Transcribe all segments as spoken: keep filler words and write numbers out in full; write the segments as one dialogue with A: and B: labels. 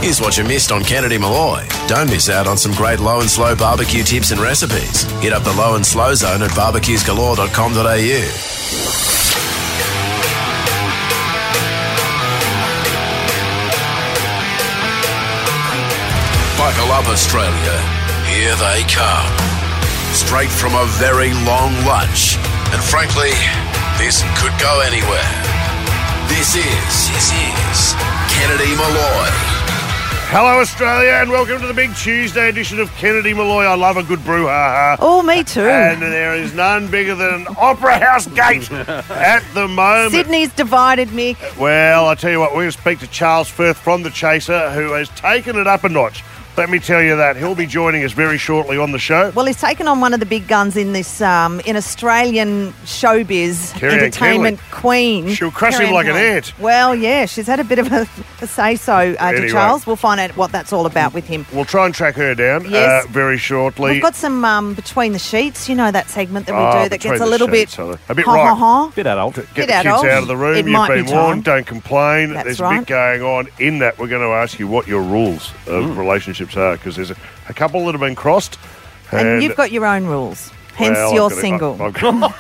A: Here's what you missed on Kennedy Malloy. Don't miss out on some great low and slow barbecue tips and recipes. Hit up the low and slow zone at barbecues galore dot com dot a u. Buckle up, Australia. Here they come. Straight from a very long lunch. And frankly, this could go anywhere. This is, this is Kennedy Malloy.
B: Hello, Australia, and welcome to the big Tuesday edition of Kennedy Malloy. I love a good brouhaha.
C: Oh, me too.
B: And there is none bigger than Opera House Gate at the moment.
C: Sydney's divided, Mick.
B: Well, I tell you what, we're going to speak to Charles Firth from The Chaser, who has taken it up a notch. Let me tell you that. He'll be joining us very shortly on the show.
C: Well, he's taken on one of the big guns in this, um, in Australian showbiz,
B: Kerry-Anne
C: entertainment
B: Kenley.
C: queen.
B: She'll crush him
C: Kerry-Anne
B: like an
C: Kenley.
B: ant.
C: Well, yeah, she's had a bit of a, a say-so uh,
B: Anyway.
C: to Charles. We'll find out what that's all about with him.
B: We'll try and track her down
C: Yes.
B: uh, very shortly.
C: We've got some um, Between the Sheets, you know, that segment that we
B: Ah,
C: do that
B: Between
C: gets a
B: the
C: little
B: Sheets,
C: bit...
B: are they? A bit
C: ha,
B: right.
C: ha, ha.
D: Bit adult.
B: Get
C: Bit
B: the kids
C: adult.
B: out of the room.
C: It
B: You've
C: might be
B: been warned.
C: time.
B: Don't complain.
C: That's
B: There's a
C: right.
B: bit going on. In that, we're going to ask you what your rules of relationships are, because there's a, a couple that have been crossed.
C: And you've got your own rules. Hence,
B: well,
C: you're
B: I've got it.
C: single.
B: I- I've got-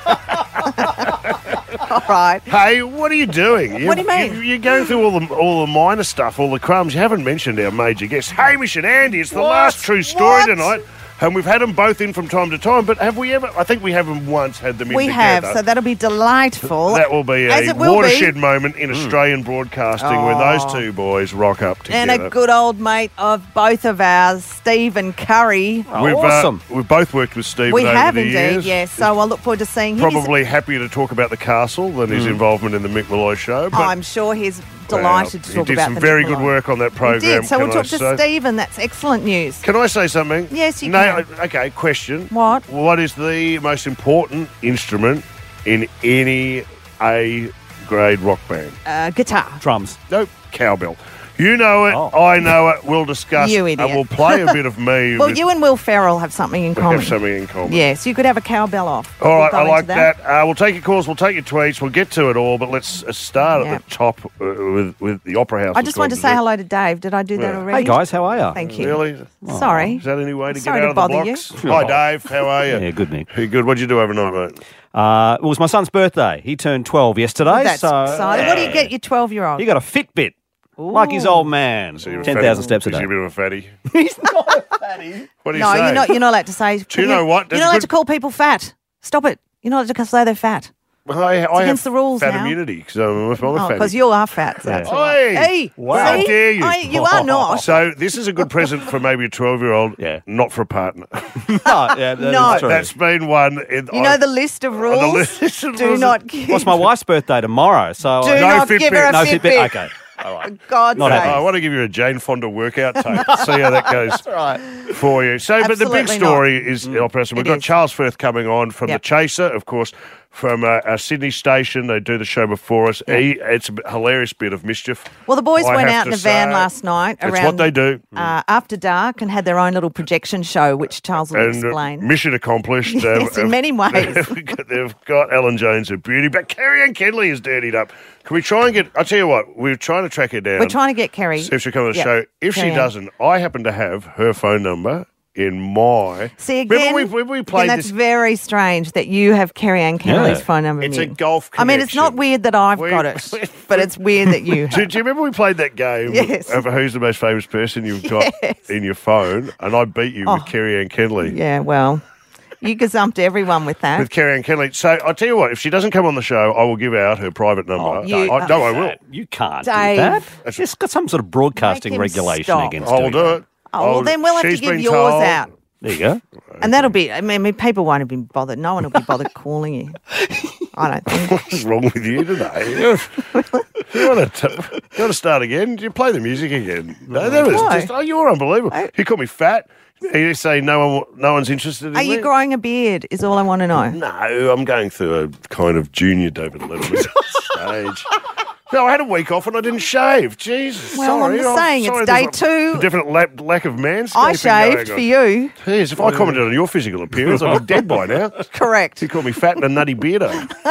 C: All right.
B: Hey, what are you doing? You,
C: What do you mean?
B: You, you're going through all the all the minor stuff, all the crumbs. You haven't mentioned our major guests, Hamish and Andy. It's the
C: What?
B: last true story
C: What?
B: tonight. And we've had them both in from time to time, but have we ever? I think we haven't once had them in
C: We
B: together.
C: have, so that'll be delightful.
B: That will be
C: As
B: a
C: it will
B: watershed
C: be.
B: moment in Australian broadcasting when those two boys rock up
C: And
B: together.
C: a good old mate of both of ours, Stephen Curry.
D: Oh,
B: we've,
D: awesome.
B: Uh, we've both worked with Stephen
C: we
B: over
C: have
B: the
C: indeed,
B: years.
C: yes. So I look forward to seeing him. He's-
B: Probably happier to talk about the castle than his involvement in the Mick Malloy show. But,
C: I'm sure he's delighted
B: well,
C: to talk
B: he did
C: about
B: some
C: the
B: very
C: Mick
B: good
C: Malloy.
B: work on that
C: He
B: program.
C: did. So we'll
B: can I
C: talk to
B: say?
C: Stephen. That's excellent news.
B: Can I say something?
C: Yes, you
B: no,
C: can.
B: Okay, question.
C: What?
B: What is the most important instrument in any A-grade rock band?
C: Uh, guitar.
D: Drums.
B: Nope, cowbell. You know it,
D: Oh.
B: I know it, we'll discuss
C: You
B: and
C: idiot.
B: we'll play a bit of me.
C: Well,
B: with,
C: you and Will Ferrell have something in
B: we
C: common.
B: have something in common.
C: Yes, you could have a cowbell off.
B: All
C: We'll
B: right,
C: go
B: I
C: into
B: like that. Uh, we'll take your calls, we'll take your tweets, we'll get to it all, but let's uh, start
C: Yeah.
B: at the top uh, with, with the Opera House.
C: I just want to say hello to Dave. Did I do that
B: Yeah.
C: already?
D: Hey, guys, how are you?
C: Thank you.
B: Really?
C: Sorry.
B: Is that any way to
C: Sorry
B: get
C: to
B: out of the
C: bother you.
B: blocks? Hi, Dave. How are you?
D: Yeah, good, Nick.
B: Hey, good. What'd you do overnight, mate?
D: Uh, it was my son's birthday. He turned twelve yesterday.
C: That's
D: so
C: exciting. What do you get your twelve-year-old?
D: He got a Fitbit, like his old man.
B: So you're a
D: ten
B: fatty-
D: thousand steps a
B: is
D: day.
B: he a bit of a fatty?
D: He's not a fatty.
B: What do you
C: No,
B: say?
C: you're not. You're not allowed to say.
B: Do you know what? That's
C: You're not allowed
B: good-
C: to call people fat. Stop it. You're not allowed to say they're fat.
B: Well, I, I
C: against
B: have
C: the rules
B: fat
C: now.
B: immunity, because I'm, I'm a
C: Oh,
B: fatty.
C: because you are fat. So that's
B: Yeah.
C: all right.
B: Oi!
C: Hey,
B: Wow. How
C: see?
B: dare you.
C: I, you are not.
B: So this is a good present for maybe a twelve-year-old,
D: Yeah.
B: not for a partner.
D: Oh, yeah, that
C: No.
D: is true.
B: That's been one. In,
C: You know the list of rules.
B: the list of
C: Do
B: rules.
C: not give.
D: What's my wife's birthday tomorrow? So
C: Do
D: I-
B: No
C: not
B: Fitbit.
C: give her a
D: no
C: Fitbit.
D: Fitbit. Okay, all right.
C: God's
D: Not
C: sake.
D: happy.
B: I want to give you a Jane Fonda workout tape. See how that goes
D: Right.
B: for you. So, but the big
C: Absolutely
B: story is
D: Mm.
B: Opera. So we've
C: It
B: got
C: is.
B: Charles Firth coming on from
C: Yep.
B: The Chaser, of course, from uh, our Sydney station. They do the show before us. He, it's a bit- hilarious bit of mischief.
C: Well, the boys
B: I
C: went
B: have
C: out in
B: to
C: a van
B: say.
C: last night
B: That's
C: around
B: what they do.
C: uh, after dark and had their own little projection show, which Charles will
B: And uh,
C: explain.
B: mission accomplished.
C: Yes, in many ways.
B: They've got, they've got Ellen Jones, a beauty, but Kerry-Anne Kenley is dirtied up. Can we try and get? I'll tell you what. We're trying to track her down.
C: We're trying to get Kerry.
B: See if she'll come on the
C: Yep.
B: show. If she
C: Kerry-Anne.
B: doesn't, I happen to have her phone number in my.
C: See, again,
B: Remember we, we
C: again,
B: played
C: that's
B: this.
C: very strange that you have Kerry-Anne Kenley's
D: Yeah.
C: phone number.
B: It's a
C: Mick.
B: golf
C: I mean, it's not
B: connection.
C: weird that I've
B: We-
C: got it, but it's weird that you
B: Do,
C: have.
B: do you remember we played that game
C: Yes.
B: of who's the most famous person you've got
C: Yes.
B: in your phone, and I beat you
C: Oh.
B: with Kerry-Anne Kenley.
C: Yeah, well, you gazumped everyone with that.
B: With Kerry-Anne Kenley. So I'll tell you what, if she doesn't come on the show, I will give out her private number.
D: Oh,
C: you-
B: I, no, I will.
D: You can't
C: Dave.
D: do that. It's got some sort of broadcasting
C: Make him
D: regulation
C: stop.
D: against
B: I will
D: doing
B: do
D: that.
B: it.
C: Oh, well,
B: I'll-
C: then we'll have to
B: she's
C: give
B: been
C: yours
B: told-
C: out.
D: There you go.
C: And that'll be, I mean, people won't have been bothered. No one will be bothered calling you. I don't think.
B: What's wrong with you today? You want to you want to start again? You play the music again? No, that was
C: Why?
B: just oh, you're unbelievable.
C: I-
B: You call me fat. You say no one, no one's interested in
C: Are
B: me.
C: you growing a beard is all I want to know.
B: No, I'm going through a kind of junior David Letterman stage. No, I had a week off and I didn't shave. Jesus,
C: Well,
B: sorry.
C: I'm just saying,
B: sorry
C: it's day
B: there's
C: two.
B: A definite lack, lack of manscaping
C: I shaved
B: going
C: for
B: on.
C: you.
B: Jeez, if I commented on your physical appearance, I'd be dead by now.
C: Correct.
B: You call me fat and a nutty beardo.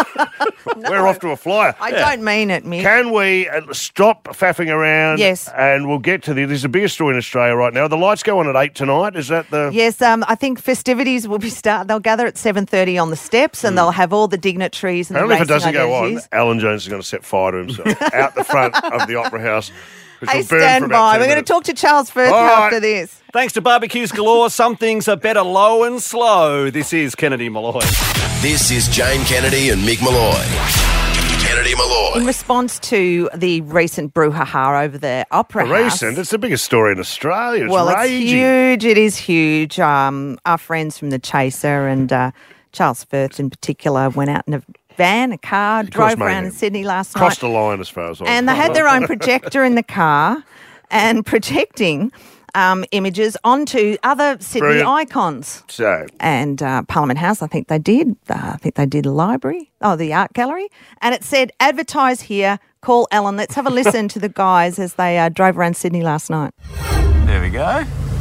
B: We're off to a flyer.
C: I don't mean it, Mick.
B: Can we uh, stop faffing around?
C: Yes.
B: And we'll get to the. There's the biggest story in Australia right now. The lights go on at eight tonight. Is that the?
C: Yes, um, I think festivities will be start. They'll gather at seven thirty on the steps, and they'll have all the dignitaries and
B: Apparently,
C: the
B: if it doesn't
C: racing
B: go on,
C: identities.
B: Alan Jones is going to set fire to himself out the front of the Opera House. which
C: Hey,
B: will burn
C: stand
B: for
C: by.
B: about
C: We're
B: ten
C: going to
B: minutes.
C: talk to Charles Firth
B: All right.
C: after this.
D: Thanks to barbecues galore, some things are better low and slow. This is Kennedy Malloy.
A: This is Jane Kennedy and Mick Malloy. Kennedy Malloy.
C: In response to the recent brouhaha over the Opera House.
B: Recent. It's the biggest story in Australia. It's
C: well,
B: raging.
C: it's huge. It is huge. Um, our friends from the Chaser and uh, Charles Firth in particular went out in a van, a car, drove around
B: mayhem.
C: in Sydney last
B: Crossed
C: night.
B: the line as far as I was
C: And they had their own projector in the car and projecting um, images onto other Sydney
B: Brilliant.
C: icons.
B: So,
C: And uh, Parliament House, I think they did. Uh, I think they did the library, oh, the art gallery. And it said, advertise here, call Ellen. Let's have a listen to the guys as they uh, drove around Sydney last night.
E: There we go.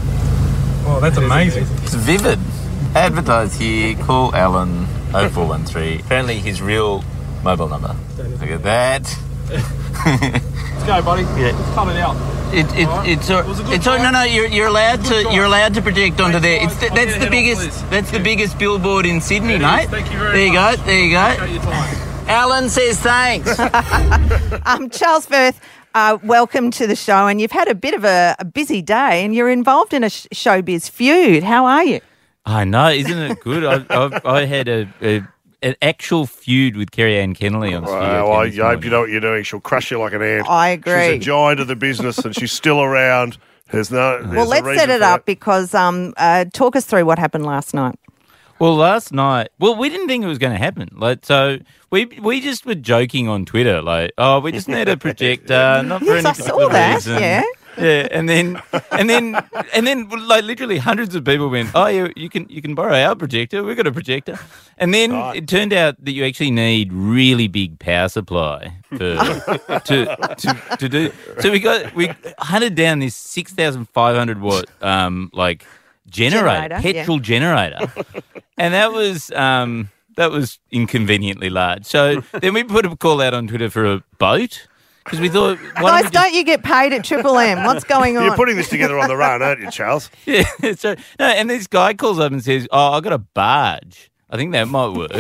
F: Oh, that's amazing.
E: It's vivid. Advertise here, call Alan oh four one three. Apparently his real mobile number. Look at that.
F: Let's go, buddy.
E: Yeah.
F: Let's cut it out.
E: It, it,
F: All right.
E: it's a,
F: It was a good
E: it's a,
F: try.
E: no no you're you're allowed
F: Good
E: to
F: try.
E: you're allowed to project onto there.
F: Thanks,
E: It's the,
F: guys.
E: that's
F: I'll
E: the
F: get
E: biggest
F: ahead on, please.
E: that's the
F: Yeah.
E: biggest billboard in Sydney,
F: It
E: mate.
F: is. Thank you very
E: there you
F: much.
E: go. There you
F: Appreciate
E: go.
F: your time.
E: Alan says thanks.
C: Um, Charles Firth, uh, welcome to the show. And you've had a bit of a, a busy day and you're involved in a sh- showbiz feud. How are you?
G: I know, isn't it good? I, I, I had a, a an actual feud with Kerry Ann Kennelly on Studio
B: well, I
G: ten this
B: hope
G: morning.
B: you know what you're doing. She'll crush you like an ant.
C: I agree.
B: She's a giant of the business and she's still around. There's no. There's
C: Well,
B: a
C: let's
B: reason
C: set it
B: for
C: up
B: that.
C: because um, uh, talk us through what happened last night.
G: Well, last night, well, we didn't think it was going to happen. Like, so we we just were joking on Twitter, like, oh, we just need a projector, not for
C: Yes,
G: any
C: I saw
G: particular
C: that,
G: reason.
C: yeah.
G: Yeah, and then and then and then like literally hundreds of people went, oh, you you can you can borrow our projector. We've got a projector, and then it turned out that you actually need really big power supply for, to, to to do. So we got we hunted down this six thousand five hundred watt um like generator,
C: Generator, yeah.
G: petrol generator, and that was um that was inconveniently large. So then we put a call out on Twitter for a boat. Because we thought, why
C: Guys,
G: don't we just
C: don't you get paid at Triple M? What's going on?
B: You're putting this together on the run, aren't you, Charles?
G: Yeah, so no, and this guy calls up and says, "Oh, I got a barge. I think that might work."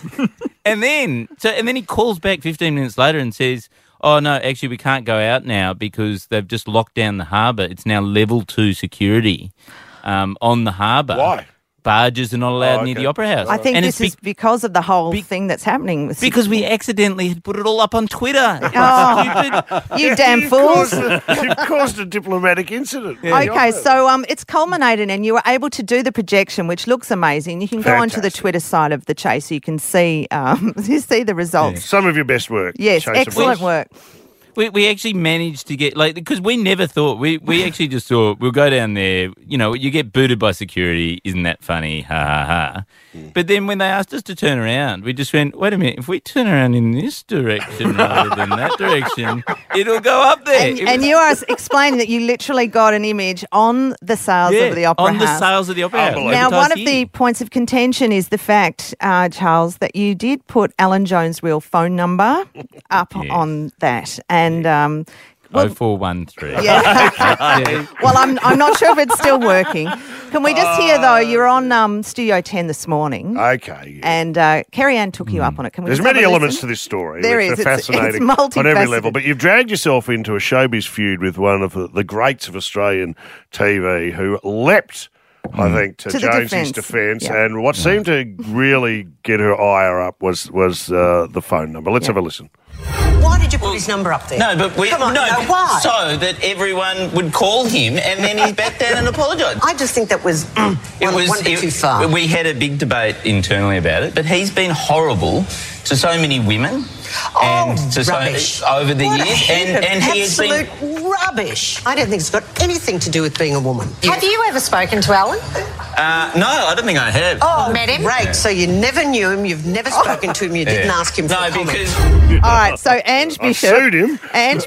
G: and then, so and then he calls back fifteen minutes later and says, "Oh no, actually, we can't go out now because they've just locked down the harbour. It's now level two security um, on the harbour.
B: Why?
G: Barges are not allowed
B: Oh,
G: near
B: okay.
G: the Opera House.
C: I think
G: and
C: this
G: it's
C: is because of the whole thing that's happening. With
G: because we accidentally had put it all up on Twitter.
C: Oh.
G: Stupid.
C: you damn
B: You've
C: fools.
B: caused a- You've caused a diplomatic incident.
C: Okay, so um, it's culminated and you were able to do the projection, which looks amazing. You can go onto the
B: Fantastic.
C: Twitter side of the Chase so you can see um, you see the results.
B: Some of your best work.
C: Yes,
B: Chaser
C: excellent
B: Boys.
C: work.
G: We we actually managed to get, like, because we never thought, we, we actually just thought we'll go down there, you know, you get booted by security, isn't that funny, ha ha ha. But then when they asked us to turn around, we just went, wait a minute, if we turn around in this direction rather than that direction, it'll go up there.
C: And,
G: It
C: and
G: was-
C: you are explaining that you literally got an image on the sales
G: yeah,
C: of the Opera
G: on the
C: House.
G: sales of the Opera House.
B: Unbelievable.
C: Now, one of
G: Advertised
C: the
G: here.
C: points of contention is the fact, uh, Charles, that you did put Alan Jones' real phone number up
G: Yes.
C: on that. And, um,
G: oh four one three.
C: yeah.
G: Yeah.
C: well, I'm, I'm not sure if it's still working. Can we just hear, though, you're on um, Studio ten this morning.
B: Okay. yeah.
C: And uh, Kerry Ann took you up on it. Can we
B: There's
C: just have
B: many
C: a
B: elements
C: listen?
B: to this story.
C: There
B: which
C: is.
B: are
C: It's- it's
B: fascinating on every
C: multifaceted.
B: level. But you've dragged yourself into a showbiz feud with one of the, the greats of Australian T V who leapt, I think, to,
C: To the
B: Jonesy's
C: defence.
B: defence.
C: Yeah.
B: And what seemed to really get her ire up was, was uh, the phone number. Let's have a listen.
H: Why did you put his number up there?
E: No, but we
H: Come on,
E: no,
H: no, why?
E: so that everyone would call him and then he backed down and apologised.
H: I just think that was one, one bit
E: it-
H: too far.
E: We had a big debate internally about it, but he's been horrible to so many women and
H: oh,
E: to
H: rubbish.
E: so over the
H: What a
E: years,
H: heap
E: and
H: of
E: and he has
H: absolute
E: been.
H: rubbish. I don't think it's got anything to do with being a woman.
I: Have you ever spoken to Alan?
E: Uh, no, I don't think I have.
H: Oh, met him? Great. So you never knew him, you've never spoken to him, you didn't
E: Yeah.
H: ask him for
E: No,
H: a comment.
E: because
C: All right, so Ange
B: I
C: Bishop,
B: sued him.
C: Ange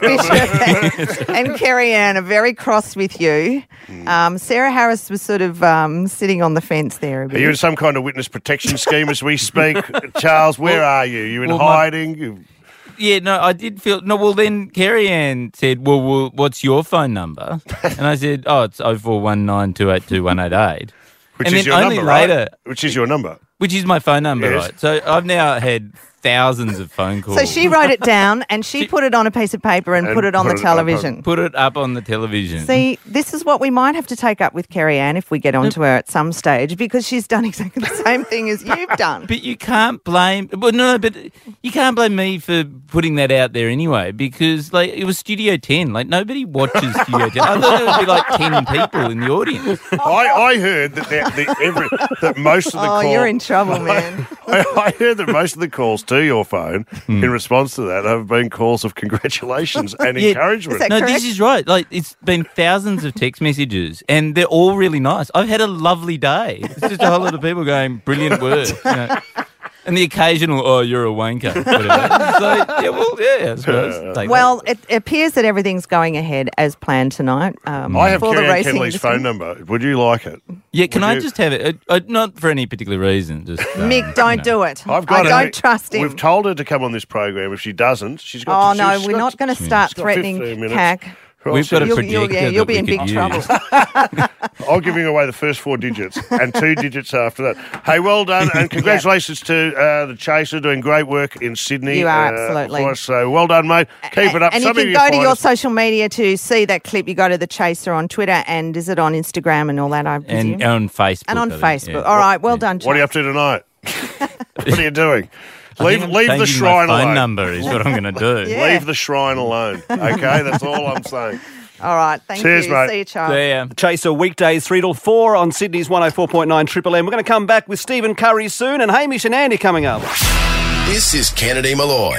C: Bishop and Kerry Ann are very cross with you. Um, Sarah Harris was sort of um, sitting on the fence there a
B: Are
C: bit.
B: you in some kind of witness protection scheme as we speak? Charles, where are you? You in
G: well, my-
B: hiding? You-
G: Yeah, no, I did feel no. Well, then Kerry Ann said, "Well, well, what's your phone number?" And I said, "Oh, it's oh four one nine two eight two one eight eight."
B: Which
G: And
B: is
G: then
B: your
G: only
B: number,
G: later-
B: right? Which is your number.
G: Which is my phone number,
B: Yes.
G: right? So I've now had thousands of phone calls.
C: So she wrote it down and she put it on a piece of paper and,
B: And
C: put it on
B: put
C: the
B: it up on-
C: television.
G: put it up on the television.
C: See, this is what we might have to take up with Kerry Ann if we get onto her at some stage because she's done exactly the same thing as you've done.
G: But you can't blame. Well, no, but you can't blame me for putting that out there anyway because, like, it was Studio Ten. Like, nobody watches Studio Ten. I thought there would be like ten people in the audience.
B: I, I heard that the, the, every, that most of the
C: Oh,
B: calls.
C: you're in trouble, man.
B: I, I heard that most of the calls to your phone in response to that have been calls of congratulations and
G: Yeah.
B: encouragement.
C: Is that
G: No,
C: correct?
G: this is right. Like, it's been thousands of text messages, and they're all really nice. I've had a lovely day. It's just a whole lot of people going brilliant work, you know. And the occasional, oh, you're a wanker. Whatever. So, yeah, well, yeah, I suppose. Take
C: Well, it appears that everything's going ahead as planned tonight. Um,
B: I have
C: for the
B: Kerry Ann
C: racing
B: Kenley's
C: industry.
B: phone number. Would you like it?
G: that. Yeah, can
B: Would
G: I
B: you-
G: just have it? Uh, uh, not for any particular reason. Just uh,
C: Mick, don't
G: you know.
C: do it.
B: I've got
C: I
B: it.
C: don't trust him.
B: We've told her to come on this program. If she doesn't, she's got
C: Oh
B: to
C: no,
B: she's
C: we're
B: got
C: not
B: to-
C: going to start
B: she's got
C: threatening
B: fifteen minutes.
C: C A C.
B: Well,
G: We've got a
C: You'll-
G: projector
C: you'll- yeah, you'll
G: that
C: be
G: we
C: in
G: could
C: big
G: use.
C: trouble.
B: I'll give you away the first four digits and two digits after that. Hey, well done and congratulations to uh, the Chaser doing great work in Sydney.
C: You are,
B: uh,
C: absolutely.
B: for us. So well done, mate. Keep it up.
C: And
B: Some
C: you
B: of
C: can go to
B: find
C: your
B: us-
C: social media to see that clip. You go to the Chaser on Twitter and is it on Instagram and all that? I presume.
G: And on Facebook.
C: And on
G: I think,
C: Facebook.
G: yeah.
C: All right, well done,
B: What are you
C: Charles.
B: up to tonight? What are you doing?
G: I
B: Leave,
G: think I'm
B: leave the
G: changing
B: shrine
G: my phone
B: alone.
G: number is what I'm going to do.
C: Yeah.
B: Leave the shrine alone. Okay, that's all I'm saying.
C: All right, thank
B: Cheers,
C: you.
B: mate.
C: See you, Charles.
G: There.
D: Chaser weekdays three till four on Sydney's one oh four point nine Triple M. We're going to come back with Stephen Curry soon and Hamish and Andy coming up.
A: This is Kennedy Malloy.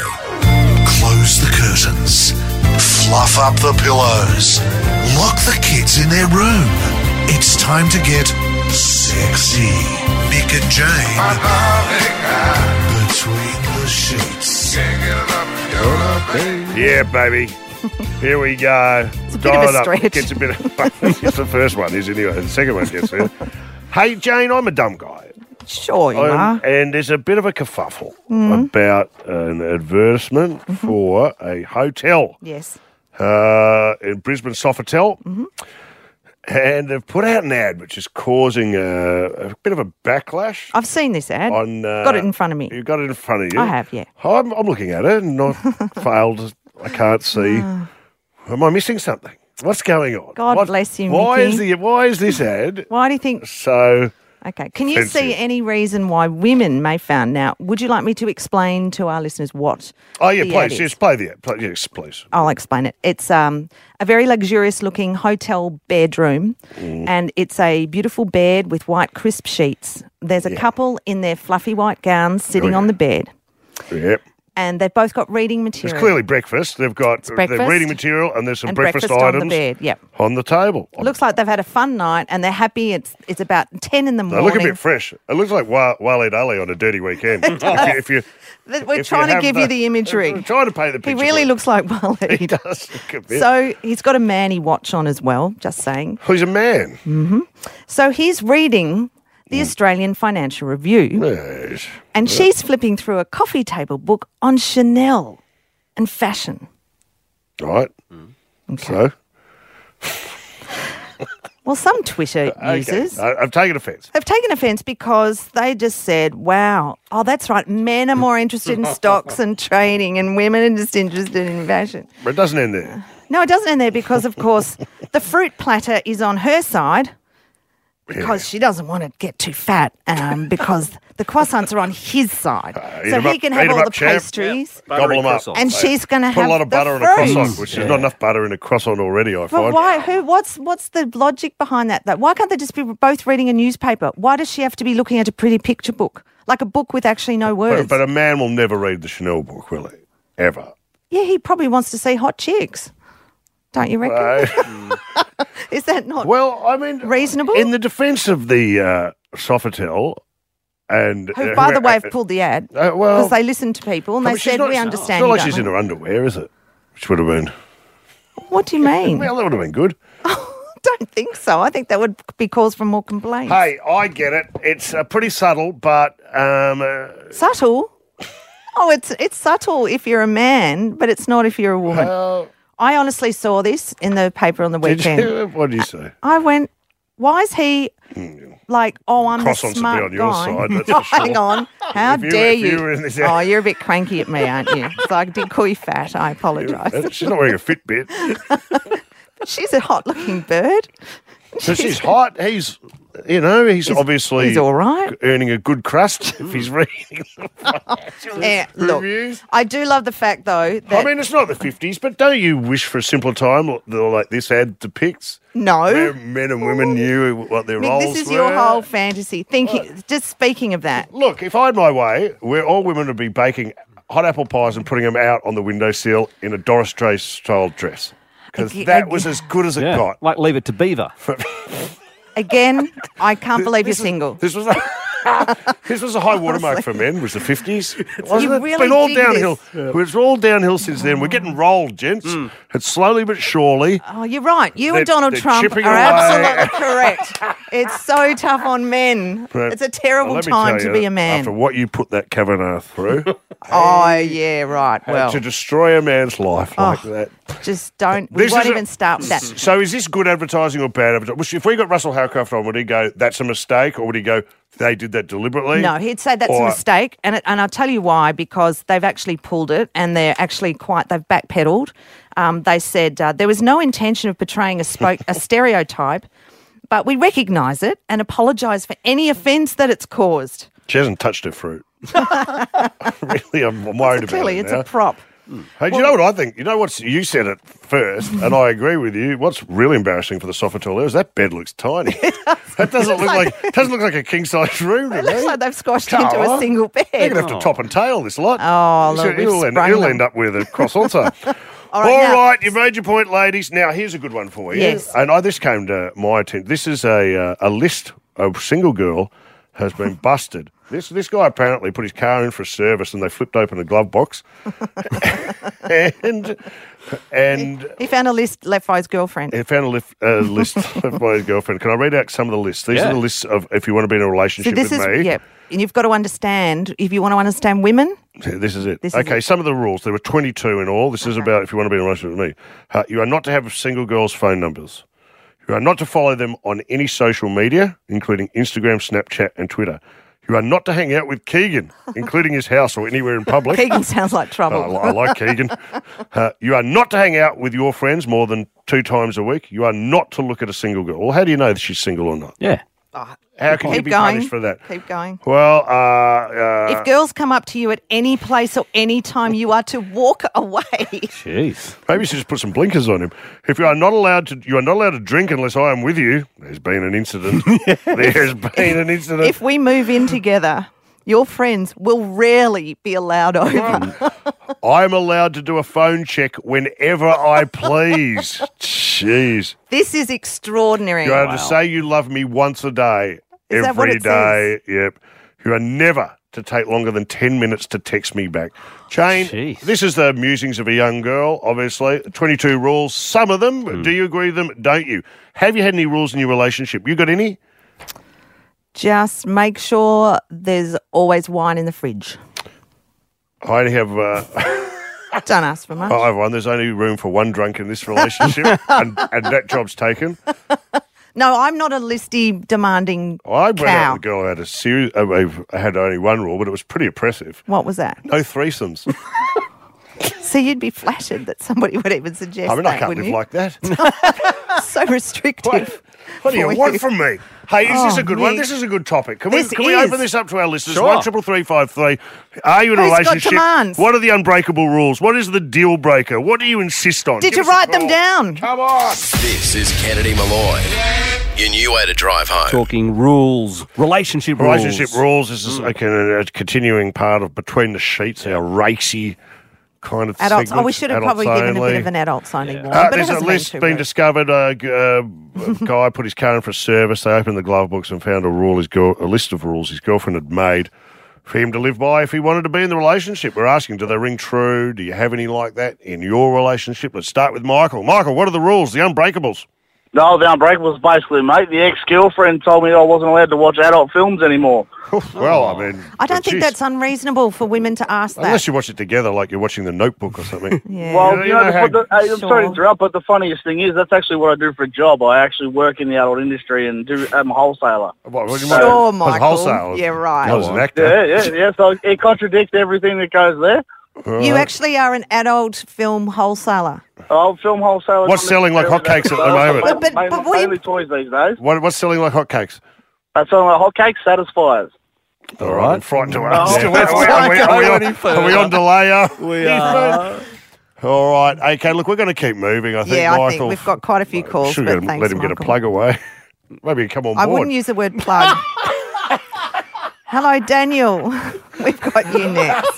I: Close the curtains. Fluff up the pillows. Lock the kids in their room. It's time to get sexy. Mick and Jane. Between the sheets.
B: Yeah, baby. Here we go.
C: It's a bit of a
B: Dial it up.
C: stretch.
B: Gets a bit of, it's the first one is anyway. The second one gets there. Hey, Jane, I'm a dumb guy.
C: Sure you
B: I'm-
C: are.
B: and there's a bit of a kerfuffle
C: Mm.
B: about an advertisement
C: Mm-hmm.
B: for a hotel
C: Yes.
B: uh, in Brisbane, Sofitel.
C: Mm-hmm.
B: And they've put out an ad which is causing a, a bit of a backlash.
C: I've seen this ad.
B: On, uh,
C: Got it in front of me.
B: You've got it in front of you.
C: I have, yeah.
B: I'm, I'm looking at it and I've failed. I can't see. Am I missing something? What's going on?
C: God
B: What-
C: bless you,
B: Why
C: Mickey.
B: is the Why is this ad
C: Why do you think?
B: so?
C: Okay. Can you see
B: Offensive.
C: any reason why women may found? Now, would you like me to explain to our listeners what?
B: Oh yeah,
C: the ad
B: please,
C: is?
B: yes, play the ad. Play, yes, please.
C: I'll explain it. It's um, a very luxurious looking hotel bedroom
B: Mm.
C: and it's a beautiful bed with white crisp sheets. There's a couple in their fluffy white gowns sitting
B: Oh,
C: on
B: yeah.
C: the bed
B: Yep.
C: and they've both got reading material.
B: It's clearly breakfast. They've got their
C: breakfast
B: reading material and there's some
C: and
B: breakfast,
C: breakfast on
B: items
C: the bed, yep.
B: on the table.
C: It looks like they've had a fun night and they're happy. It's it's about ten in the
B: They
C: morning.
B: look a bit fresh. It looks like Wa- Waleed Ali on a dirty weekend. if you, if you,
C: That We're
B: if you
C: trying to
B: have
C: give you the imagery.
B: I'm trying to paint the
C: He
B: picture.
C: really
B: for you.
C: looks like Waleed.
B: He does look a bit.
C: So he's got a Manny watch on as well, just saying.
B: Who's a man?
C: So he's reading the Australian Financial Review
B: Yes.
C: and she's flipping through a coffee table book on Chanel and fashion.
B: Right. So,
C: Well, some Twitter
B: okay.
C: users
B: I, I've taken offence.
C: have taken offence because they just said, wow, oh, that's right, men are more interested in stocks and trading and women are just interested in fashion.
B: But it doesn't end there.
C: No, it doesn't end there because, of course, the fruit platter is on her side because she doesn't want to get too fat um, because the croissants are on his side.
B: eat
C: so
B: 'em
C: he
B: up-
C: can
B: eat
C: have
B: 'em
C: all
B: up,
C: the
B: champ.
C: pastries.
B: Gobble them up.
D: croissants.
C: And she's going to
B: Put
C: have
B: a lot of
C: the
B: butter in a
C: fruit.
B: croissant, which there's not enough butter in a croissant already, I
C: But
B: find.
C: why? Who? What's what's the logic behind that? That why can't they just be both reading a newspaper? Why does she have to be looking at a pretty picture book, like a book with actually no words?
B: But, but a man will never read the Chanel book, will he? Ever.
C: yeah, he probably wants to see hot chicks. Don't you reckon?
B: Uh,
C: Is that not
B: Well, I mean,
C: reasonable?
B: in the defence of the uh, Sofitel, and
C: Who,
B: uh,
C: by
B: who-
C: the way,
B: uh,
C: have pulled the ad
B: uh,
C: because
B: well,
C: they listened to people and
B: I
C: they
B: mean, she's
C: said,
B: not-
C: we
B: It's
C: understand.
B: not
C: you
B: like
C: don't
B: she's in
C: want-"
B: her underwear, is it? Which would have been.
C: What do you mean?
B: Well, that would have been good.
C: don't think so. I think that would be cause for more complaints.
B: Hey, I get it. It's uh, pretty subtle, but um, uh,
C: Subtle? Oh, it's it's subtle if you're a man, but it's not if you're a woman.
B: uh,
C: I honestly saw this in the paper on the
B: did
C: weekend.
B: you, what did you say?
C: I went, why is he like, oh, I'm
B: Cross
C: the
B: wants to be
C: smart
B: on your
C: guy.
B: side, that's
C: Oh,
B: for sure.
C: hang on. How
B: If you-
C: dare
B: if you
C: you?
B: were in this-
C: Oh, you're a bit cranky at me, aren't you? So I did call you fat. I apologise.
B: She's not wearing a Fitbit.
C: She's a hot-looking bird.
B: So she's hot. He's, you know, he's,
C: He's-
B: obviously
C: he's all right.
B: earning a good crust if he's reading the
C: Yeah, look,
B: reviews.
C: I do love the fact, though, that
B: I mean, it's not the fifties, but don't you wish for a simpler time like- like this ad depicts?
C: no.
B: Where men and women knew what their
C: Nick,
B: roles
C: this is
B: were.
C: your whole fantasy. Thinking, just speaking of that,
B: Look, if I had my way, where all women would be baking hot apple pies and putting them out on the windowsill in a Doris Day style dress. Because
C: Ag-
B: that
C: ag-
B: was as good as it
D: Yeah,
B: got.
D: like Leave It to Beaver.
C: again, I can't believe you're
B: This is-
C: single.
B: This was a, this was a high watermark for men. Was the fifties? Wasn't
C: You
B: it?
C: really
B: It's been all
C: dig
B: downhill.
C: this.
B: It's all downhill since then. We're getting rolled, gents. It's slowly but surely.
C: Oh, you're right. You
B: They're-
C: and Donald
B: they're
C: Trump are
B: chipping away.
C: absolutely correct. It's so tough on men.
B: But-
C: It's a terrible
B: Well, let me
C: time
B: tell
C: to
B: you,
C: be a man.
B: After what you put that Kavanaugh through,
C: Oh, yeah, right. Well,
B: to destroy a man's life like
C: Oh.
B: that.
C: just don't. We
B: This
C: won't
B: is a-
C: even start with that.
B: So is this good advertising or bad advertising? If we got Russell Howcroft on, would he go, that's a mistake? Or would he go, they did that deliberately?
C: No, he'd say that's
B: Or-
C: a mistake, and it, and I'll tell you why. Because they've actually pulled it, and they're actually quite. They've backpedaled. Um, they said uh, there was no intention of portraying a, spoke, a stereotype, but we recognise it and apologise for any offence that it's caused.
B: She hasn't touched her fruit. really, I'm, I'm worried about
C: Clearly,
B: it
C: it's
B: now.
C: a prop.
B: Hey, do you know what I think? You know what's, you said it first, and I agree with you. What's really embarrassing for the Sofitel is that bed looks tiny. That doesn't look like, doesn't look like a king-size room to
C: It looks
B: me.
C: like they've squashed
B: Come
C: into a
B: on.
C: single bed.
B: You're going to have to top and tail this lot.
C: Oh,
B: So
C: look, we've
B: he'll, end,
C: sprung
B: he'll
C: them.
B: end up with a croissant.
C: All
B: All
C: right, now-
B: right, you've made your point, ladies. Now, here's a good one for you.
C: Yes.
B: And I, this came to my attention. This is a uh, a list of single girl has been busted. This this guy apparently put his car in for a service and they flipped open a glove box. and and
C: He found a list left by his girlfriend.
B: he found a list, uh, list left by his girlfriend. Can I read out some of the lists? These
D: Yeah.
B: are the lists of if you want to be in a
C: So
B: relationship
C: this
B: with
C: is
B: me.
C: yeah. And you've got to understand if you want to understand women.
B: This is it.
C: This is
B: okay,
C: it.
B: some of the rules. There were twenty-two in all. This is about if you want to be in a relationship with me. Uh, you are not to have single girls' phone numbers. You are not to follow them on any social media, including Instagram, Snapchat, and Twitter. You are not to hang out with Keegan, including his house or anywhere in public.
C: Keegan sounds like trouble.
B: Oh, I like Keegan. Uh, you are not to hang out with your friends more than two times a week. You are not to look at a single girl. Well, how do you know that she's single or not?
D: Yeah.
B: How can you
C: Keep
B: be
C: going.
B: punished for that?
C: Keep going.
B: Well, uh, uh,
C: If girls come up to you at any place or any time, you are to walk away.
D: Jeez.
B: maybe you should just put some blinkers on him. If you are not allowed to, you are not allowed to drink unless I am with you. There's been an incident. There's been an incident.
C: If we move in together, your friends will rarely be allowed over.
B: I'm allowed to do a phone check whenever I please. Jeez.
C: This is extraordinary.
B: You are to say you love me once a day,
C: Is that what
B: every
C: it
B: day. Yep. You are never to take longer than ten minutes to text me back. Jane,
D: Jeez.
B: this is the musings of a young girl, obviously. twenty-two rules. Some of them,
D: Hmm.
B: do you agree with them? Don't you? Have you had any rules in your relationship? You got any?
C: Just make sure there's always wine in the fridge.
B: I only have... Uh,
C: Don't ask for much.
B: I have one. There's only room for one drunk in this relationship, and, and that job's taken.
C: No, I'm not a listy, demanding
B: I went out
C: cow.
B: with a girl who had a series. Uh, I had only one rule, but it was pretty oppressive.
C: What was that?
B: No threesomes.
C: So you'd be flattered that somebody would even suggest
B: I mean,
C: that,
B: I can't
C: wouldn't
B: live
C: you?
B: like that.
C: So restrictive.
B: What, what do you
C: for
B: want
C: you.
B: from me? Hey, is this
C: Oh,
B: a good one?
C: Nick.
B: This is a good topic. Can we
C: This
B: can we
C: is.
B: open this up to our listeners?
D: Sure.
B: One triple three five three. Are you in a
C: Who's got
B: relationship?
C: demands?
B: What are the unbreakable rules? What is the deal breaker? What do you insist on?
C: Did
B: Give
C: you
B: us a
C: write them
B: call.
C: down?
B: Come on.
A: This is Kennedy Malloy. Your new way to drive home.
D: Talking rules, relationship rules.
B: Relationship rules. This is okay, a continuing part of Between the Sheets, our racy kind of
C: Adults.
B: segment.
C: Oh, we should have
B: adults
C: probably given a
B: only.
C: bit of an adults only warning.
B: Uh,
C: but it
B: there's a
C: hasn't
B: list
C: been,
B: been
C: too bad.
B: discovered. A, g- uh, a guy put his car in for service. They opened the glove box and found a rule his girl, a list of rules his girlfriend had made for him to live by if he wanted to be in the relationship. We're asking, do they ring true? Do you have any like that in your relationship? Let's start with Michael. Michael, what are the rules? The unbreakables.
J: No, the Unbreakables basically, mate. The ex-girlfriend told me I wasn't allowed to watch adult films anymore.
B: Well, I mean,
C: I don't think
B: geez.
C: that's unreasonable for women to ask that.
B: Unless you watch it together, like you're watching The Notebook or something.
C: Yeah.
J: Well,
B: You know-
J: you
B: you
J: know,
B: know
J: the,
B: how-
J: the, hey, I'm
C: Sure.
J: sorry to interrupt, but the funniest thing is that's actually what I do for a job. I actually work in the adult industry and do. I'm a wholesaler.
B: What, what do you
C: Sure,
B: mean?
C: Michael.
B: Wholesale.
C: Yeah, right.
B: I was an actor.
J: Yeah, yeah, yeah. So it contradicts everything that goes there.
C: You actually are an adult film wholesaler.
J: Oh, film wholesaler.
B: What's selling like hotcakes at the moment?
C: But- but-
J: mainly,
C: but what do you-
J: mainly toys these days.
B: What, what's selling like hotcakes?
J: That's selling like hotcakes, satisfiers.
B: All right. I'm frightened to
J: Oh,
B: ask.
J: yeah.
B: Are we- are we- are we-
D: Go
B: are we on-
D: any further.
B: Are we on delay? uh?
D: We are.
B: All right. Okay, look, we're going to keep moving, I think,
C: Yeah, I
B: Michael.
C: think we've got quite a few calls,
B: Should
C: but
B: let
C: thanks,
B: him get a
C: Michael.
B: plug away. Maybe come on
C: I
B: board.
C: wouldn't use the word plug. Hello, Daniel. We've got you next.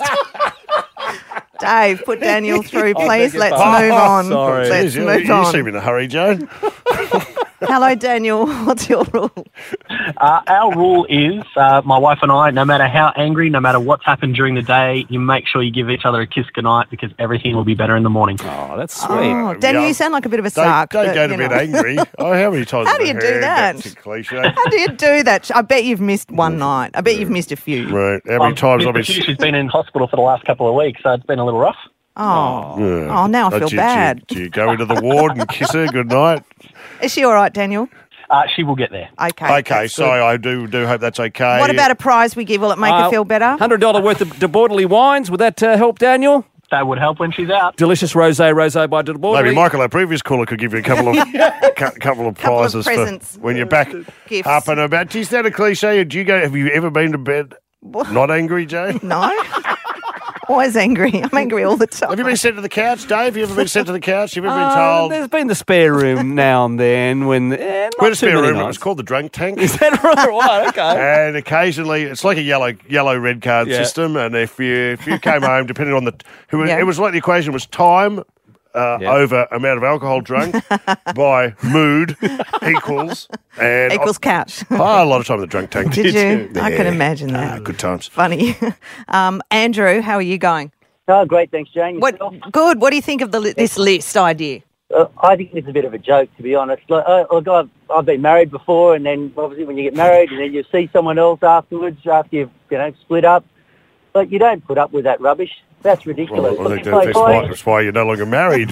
C: Dave, put Daniel through, please.
D: beg your
C: Let's
D: pardon.
C: move on.
D: Sorry.
C: Let's
B: Jeez, you,
C: move
B: you
C: on.
B: seem in a hurry, Joan.
C: Hello, Daniel. What's your rule?
K: Uh, our rule is, uh, my wife and I, no matter how angry, no matter what's happened during the day, you make sure you give each other a kiss goodnight because everything will be better in the morning.
D: Oh, that's sweet.
C: Oh, Daniel,
B: yeah.
C: you sound like a bit of a
B: Don't,
C: sark.
B: don't
C: but,
B: go to
C: you
B: bed
C: know.
B: angry. Oh, how many times
C: How
B: have
C: do
B: I
C: you do
B: heard
C: that?
B: That's a cliche.
C: How do you do that? I bet you've missed one night. I bet you've missed a few.
B: Right. How many times I've been...
K: She's been in hospital for the last couple of weeks, so it's been a little rough.
C: Oh,
B: Yeah.
C: oh, now I
B: Uh,
C: feel
B: do,
C: bad.
B: Do, do you go into the ward and kiss her good night?
C: Is she all right, Daniel?
K: Uh, she will get there.
C: Okay.
B: Okay,
C: that's
B: so
C: good.
B: I do do hope that's okay.
C: What about a prize we give? Will it make her
D: Uh,
C: feel better?
D: one hundred dollars worth of De Bordeley wines. Would that uh, help, Daniel?
K: That would help when she's out.
D: Delicious rosé, rosé by De Bordeley.
B: Maybe Michael, our previous caller, could give you a couple of cou- couple of
C: Couple of
B: prizes
C: presents.
B: for when you're back
C: Gifts.
B: up and about. Is that a cliche? Do you go? Have you ever been to bed not angry, Jane?
C: No. Always angry. I'm angry all the time.
B: Have you been sent to the couch, Dave? Have you ever been sent to the couch? Have you ever been
D: Uh,
B: told?
D: there's been the spare room now and then when eh, not
B: We're the
D: too
B: spare
D: many
B: room. It
D: nights.
B: was called the drunk tank.
D: Is that right? Right, okay.
B: And occasionally, it's like a yellow yellow red card
D: Yeah.
B: system. And if you if you came home, depending on the who,
C: Yeah.
B: it was like the equation was time uh,
D: Yeah.
B: over amount of alcohol drunk by mood equals and
C: Equals couch.
B: Oh, a lot of time in the drunk tank.
C: Did you? I can
B: Yeah.
C: imagine
B: Ah,
C: that.
B: good times.
C: Funny. um, Andrew, how are you going?
L: Oh, great. Thanks, Jane.
C: What? Good. What do you think of the li- this list idea?
L: Uh, I think it's a bit of a joke, to be honest. Like, uh, look, I've, I've been married before, and then obviously when you get married, and then you see someone else afterwards after you've you know split up, but you don't put up with that rubbish. That's ridiculous.
B: Well, I think
L: It's
B: that-
L: like,
B: that's,
L: why-
B: why, that's why you're no longer married.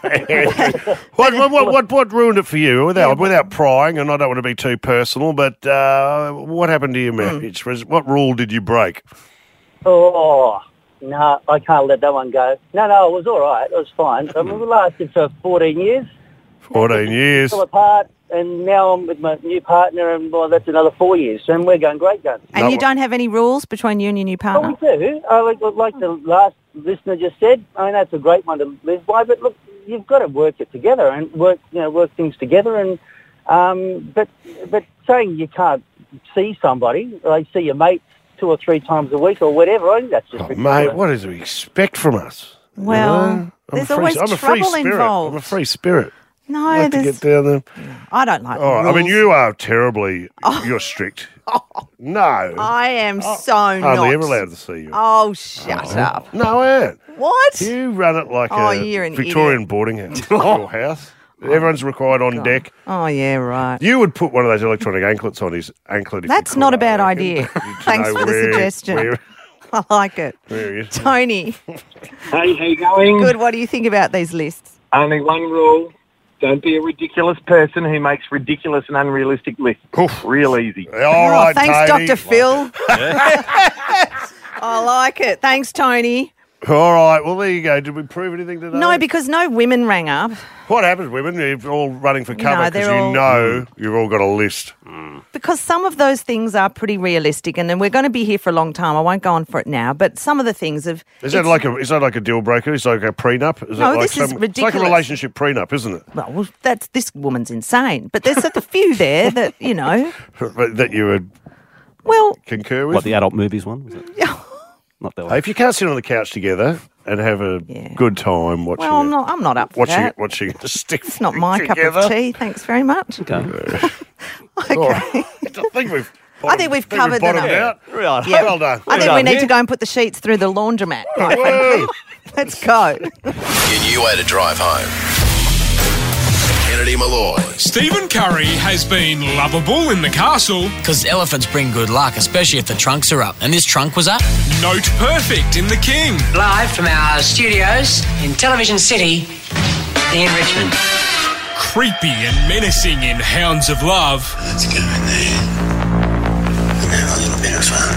B: what, what, what, what, what ruined it for you? Without without prying, and I don't want to be too personal, but uh, what happened to your marriage? Was What rule did you break?
L: Oh, no, I can't let that one go. No, no, it was all right. It was fine. I mean, we lasted for fourteen years.
B: fourteen years.
L: Still apart, and now I'm with my new partner, and well, that's another four years, and we're going great guns.
C: And you don't have any rules between you and your new
L: Oh,
C: partner?
L: we do. Uh, like, like the last listener just said, I mean, that's a great one to live by, but look, you've got to work it together and work, you know, work things together. And um, but but saying you can't see somebody, like see your mate two or three times a week or whatever, I think that's just
B: Oh,
L: ridiculous.
B: mate, what does he expect from us?
C: Well,
B: You know? I'm
C: there's
B: a free,
C: always
B: I'm a free
C: trouble
B: spirit.
C: involved.
B: I'm a free spirit.
C: No,
B: I like to
C: there's.
B: get down there.
C: I don't like.
B: All right. I mean,
C: rules.
B: you are terribly. You're strict. No.
C: I am so
B: Hardly
C: not.
B: ever allowed to see you.
C: Oh, shut up.
B: No, Anne.
C: What?
B: You run it like
C: Oh,
B: a
C: you're an
B: Victorian boarding house. Your house. Everyone's required on deck.
C: Oh, yeah, right.
B: You would put one of those electronic anklets on his anklet. if you
C: That's
B: could,
C: not a
B: I
C: bad
B: reckon.
C: idea.
B: To
C: Thanks
B: know
C: for the
B: where-
C: suggestion.
B: where-
C: I like it.
B: where he is.
C: Tony,
M: Hey, how you going?
C: good. What do you think about these lists?
M: Only one rule. Don't be a ridiculous person who makes ridiculous and unrealistic lists. Real easy.
B: All right,
C: oh, thanks,
B: Tony.
C: Doctor Phil. I like it. Thanks, Tony.
B: All right. Well, there you go. Did we prove anything today?
C: No, because no women rang up.
B: What happens, women? You're all running for cover
C: No,
B: because
C: they're
B: you
C: all-
B: know you've all got a list.
C: Because some of those things are pretty realistic, and then we're going to be here for a long time. I won't go on for it now, but some of the things have.
B: Is that
C: it's-
B: like a is that like a deal breaker? Is that like a prenup? Is
C: No,
B: it like
C: this is
B: some, It's like a
C: ridiculous.
B: relationship prenup, isn't it?
C: Well, well, that's this woman's insane, but there's a few there that you know.
B: that you would
C: Well,
B: concur with.
D: What, the adult movies one? Was it? Not that one.
B: Hey, if you can't sit on the couch together and have a good time watching
C: Well,
B: it.
C: I'm not. I'm not up for
B: watching
C: that.
B: it, watching it. Stick
C: It's not my
B: together.
C: cup of tea. Thanks very much.
D: Okay.
C: Okay.
B: I think we've.
C: I think we've covered the
B: bottomed
C: number.
B: out.
D: Right.
C: Yeah.
B: Well done.
C: I think
B: Well
C: we
B: done.
C: need to go and put the sheets through the laundromat. Quite
B: Woo.
C: frankly. Let's go.
A: Your new way to drive home. Kennedy Malloy.
N: Stephen Curry has been lovable in the castle.
O: Because elephants bring good luck, especially if the trunks are up. And this trunk was up.
N: Note perfect in the king.
P: Live from our studios in Television City in Richmond.
N: Creepy and menacing in Hounds of Love.
Q: Let's go in there and have a little bit of fun.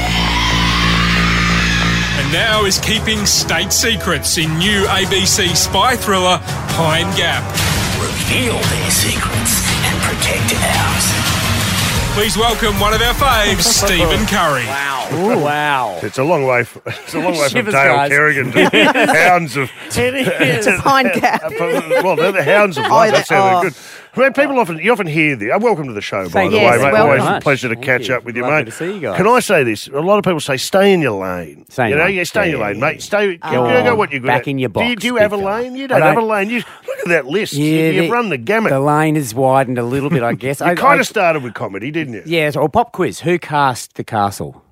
N: And now is keeping state secrets in new A B C spy thriller Pine Gap.
Q: Reveal their secrets and protect ours.
N: Please welcome one of our faves, Stephen Curry.
D: Wow. Ooh, wow.
B: It's a long way. From, it's a long way from
D: Shivers,
B: Dale
D: guys.
B: Kerrigan to Hounds of.
D: It is.
C: Pine Gap.
B: Well, they're the Hounds of
C: Oh,
B: Love.
C: that-
B: That sounded
C: oh.
B: good. I mean, people often you often hear the. Uh, welcome to the show, by
D: Thank
B: the
D: you.
B: way,
D: Yes,
B: mate.
C: welcome.
B: Always a
D: Much.
B: pleasure to
D: Thank
B: catch
D: you.
B: up with you,
D: Lovely
B: mate.
D: to see you guys.
B: Can I say this? A lot of people say, "Stay in your lane."
D: Stay in
B: you
D: your
B: know,
D: lane.
B: yeah, stay in your
D: Yeah,
B: lane,
D: yeah,
B: mate. Stay.
D: Go
B: you
D: on.
B: go what you're good
D: Back
B: at.
D: in your
B: Do you,
D: box,
B: do you
D: big
B: have a
D: fella.
B: lane? You
D: I
B: don't have a
D: don't-
B: lane. You look at that list.
D: Yeah,
B: you,
D: the-
B: you've run the gamut.
D: The lane has widened a little bit, I guess.
B: you
D: I,
B: kind
D: I,
B: of started with comedy, didn't you?
D: Yes, or pop quiz. Who cast the castle?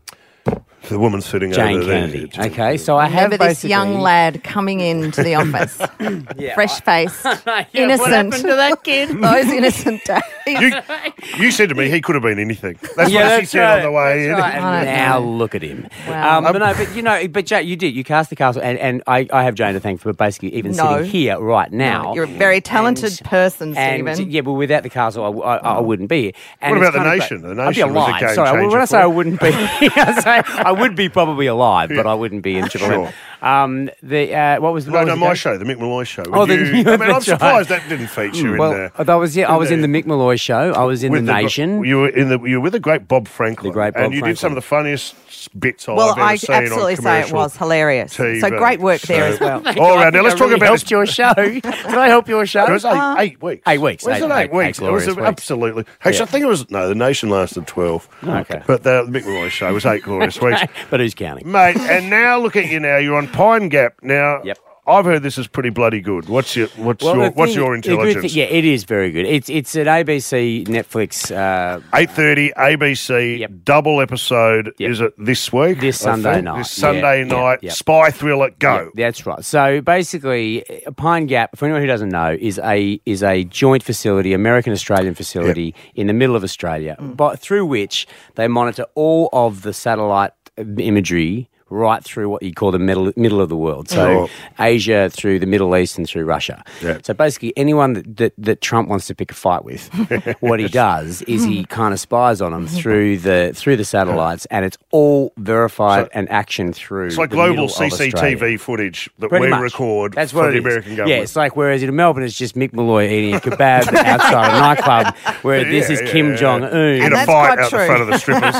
B: The woman sitting
D: Jane
B: over
D: Kennedy.
B: there.
D: Okay, so I have
C: Remember this
D: basically...
C: young lad coming into the office,
D: Yeah,
C: fresh faced,
D: Yeah,
C: innocent.
D: what happened to that kid?
C: Those innocent days.
B: You, you said to me he could have been anything. That's
D: Yeah,
B: what she
D: that's
B: said
D: right.
B: on the way in.
D: That's right. And
C: I don't
D: now
C: know.
D: look at him.
C: Wow.
D: Um, but no, but you know, but Jane, you did. You cast the castle, and, and I, I have Jane to thank for basically even
C: No.
D: sitting here right now.
C: You're a very talented
D: And-
C: person,
D: And
C: Stephen.
D: yeah, but without the castle, I, I, I wouldn't be here. And
B: What
D: it's
B: about the
D: kind of
B: nation?
D: great.
B: The
D: I'd be
B: nation was a
D: alive.
B: game
D: Sorry,
B: changer
D: when I say
B: for
D: I
B: you.
D: wouldn't be, I say I would be probably alive, but I wouldn't be in Triple
B: Sure.
D: M. Um, the uh, what was the
B: No,
D: what
B: no,
D: was
B: my
D: the
B: show, the Mick Malloy show.
D: Oh,
B: Would
D: the-
B: you- I mean, I'm
D: that's right.
B: surprised that didn't feature in
D: well,
B: there.
D: that was yeah. I was in the
B: In
D: Mick Malloy show. I was in
B: With
D: the Nation.
B: You were in the. You were with the great Bob Franklin.
D: The great Bob
B: and you did some of the funniest bits
C: well,
B: I've ever
C: I
B: seen
C: absolutely
B: on
C: say it
B: commercial
C: was hilarious.
B: T V.
C: So great work there as well.
B: All right, now
D: I
B: let's
D: think
B: talk
D: I really
B: about
D: helped
B: this.
D: your show. Did I help your show?
B: It was eight,
C: Uh,
B: eight weeks.
D: Eight weeks.
B: Was
D: Eight-
B: it eight,
D: eight-
B: weeks?
D: eight
B: It was
D: glorious weeks.
B: absolutely. Actually,
D: Yeah.
B: I think it was no. The Nation lasted twelve.
D: Okay.
B: But the Mick Malloy show was eight glorious weeks,
D: But who's counting?
B: mate. And now look at you. Now you're on Pine Gap. Now,
D: Yep.
B: I've heard this is pretty bloody good. What's your What's
D: Well,
B: your
D: the
B: What's
D: thing-
B: your
D: the good
B: intelligence?
D: thing- yeah, it is very good. It's it's an A B C Netflix uh,
B: Eight thirty A B C
D: Yep.
B: double episode.
D: Yep.
B: Is it this week?
D: This
B: I
D: Sunday
B: think?
D: night.
B: This Sunday
D: Yeah, yeah,
B: night.
D: yep.
B: Spy thriller. Go.
D: Yeah, that's right. So basically, uh, Pine Gap, for anyone who doesn't know, is a is a joint facility, American Australian facility in the middle of Australia, but through which they monitor all of the satellite imagery right through what you call the middle middle of the world. So
B: Sure.
D: Asia through the Middle East and through Russia.
B: Yeah.
D: So basically, anyone that, that, that Trump wants to pick a fight with, what he does is he kind of spies on them through the through the satellites, and it's all verified
B: So-
D: and action through.
B: It's like
D: the
B: global
D: middle of
B: C C T V
D: Australia.
B: footage that
D: Pretty
B: we
D: much.
B: record
D: That's
B: for
D: what
B: the
D: it is.
B: American government.
D: Yeah, it's like whereas in Melbourne it's just Mick Malloy eating a kebab outside a nightclub, where this
B: Yeah,
D: is
B: yeah,
D: Kim
B: yeah.
D: Jong Un.
B: In
C: And
B: a
C: that's
B: fight
C: quite
B: out
C: true.
B: the front of the strippers.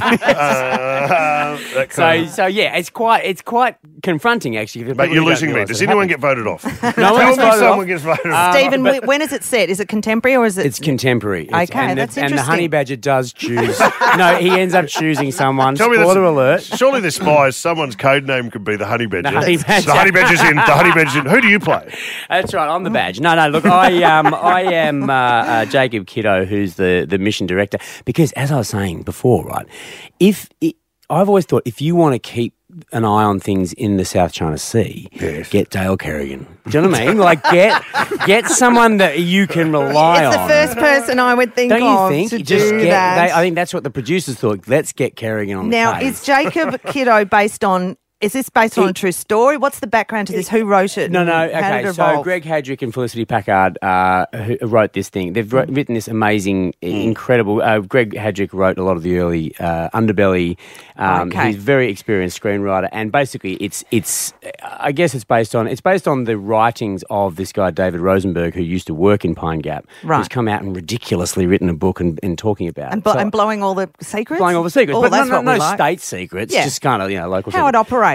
B: uh, that
D: So,
B: kind of-
D: so yeah, it's quite it's quite confronting actually. for
B: Mate,
D: people
B: you're
D: who don't
B: losing me.
D: realise
B: Does
D: it
B: anyone
D: happens.
B: get voted off?
D: No one
B: Tell
D: gets
B: me
D: voted
B: someone
D: off.
B: gets voted
D: Um,
B: off.
C: Stephen,
D: but-
C: wh- when is it set? Is it contemporary or is it?
D: It's contemporary. It's-
C: Okay,
D: and
C: that's
D: the, And the
C: interesting.
D: honey badger does choose. No, he ends up choosing someone.
B: Tell me
D: Spoiler
B: this.
D: alert.
B: Surely the spies, someone's code name could be the Honey Badger.
D: The Honey Badger.
B: The Honey Badger's in. The Honey Badger's in. Who do you play?
D: That's right. I'm the badge. No, no. Look, I um, I am uh, uh, Jacob Kiddo, who's the the mission director. Because as I was saying before, right, if it, I've always thought if you want to keep an eye on things in the South China Sea,
B: Yes.
D: get Dale Kerrigan. Do you know what I mean? Like get get someone that you can rely
C: It's
D: on.
C: the first person I would think
D: Don't you
C: of
D: think?
C: to
D: Just
C: do
D: get,
C: that.
D: They, I think that's what the producers thought. Let's get Kerrigan on
C: now,
D: the case.
C: is Jacob Kiddo based on? Is this based on a true story? What's the background to this? Who wrote it?
D: No, no.
C: and How did
D: Okay,
C: it
D: so
C: evolve?
D: Greg Hadrick and Felicity Packard uh, who wrote this thing. They've wrote, written this amazing, incredible. Uh, Greg Hadrick wrote a lot of the early uh, Underbelly. Um,
C: Okay.
D: He's a very experienced screenwriter, and basically, it's it's. I guess it's based on it's based on the writings of this guy David Rosenberg, who used to work in Pine Gap.
C: Right.
D: Who's come out and ridiculously written a book and, and talking about
C: and,
D: it.
C: blo-
D: So-
C: and blowing all the secrets.
D: blowing all the secrets,
C: Oh,
D: but
C: that's
D: no,
C: what
D: no,
C: we
D: no
C: like.
D: state secrets,
C: Yeah.
D: just kind of you know local.
C: How it
D: secrets.
C: operates.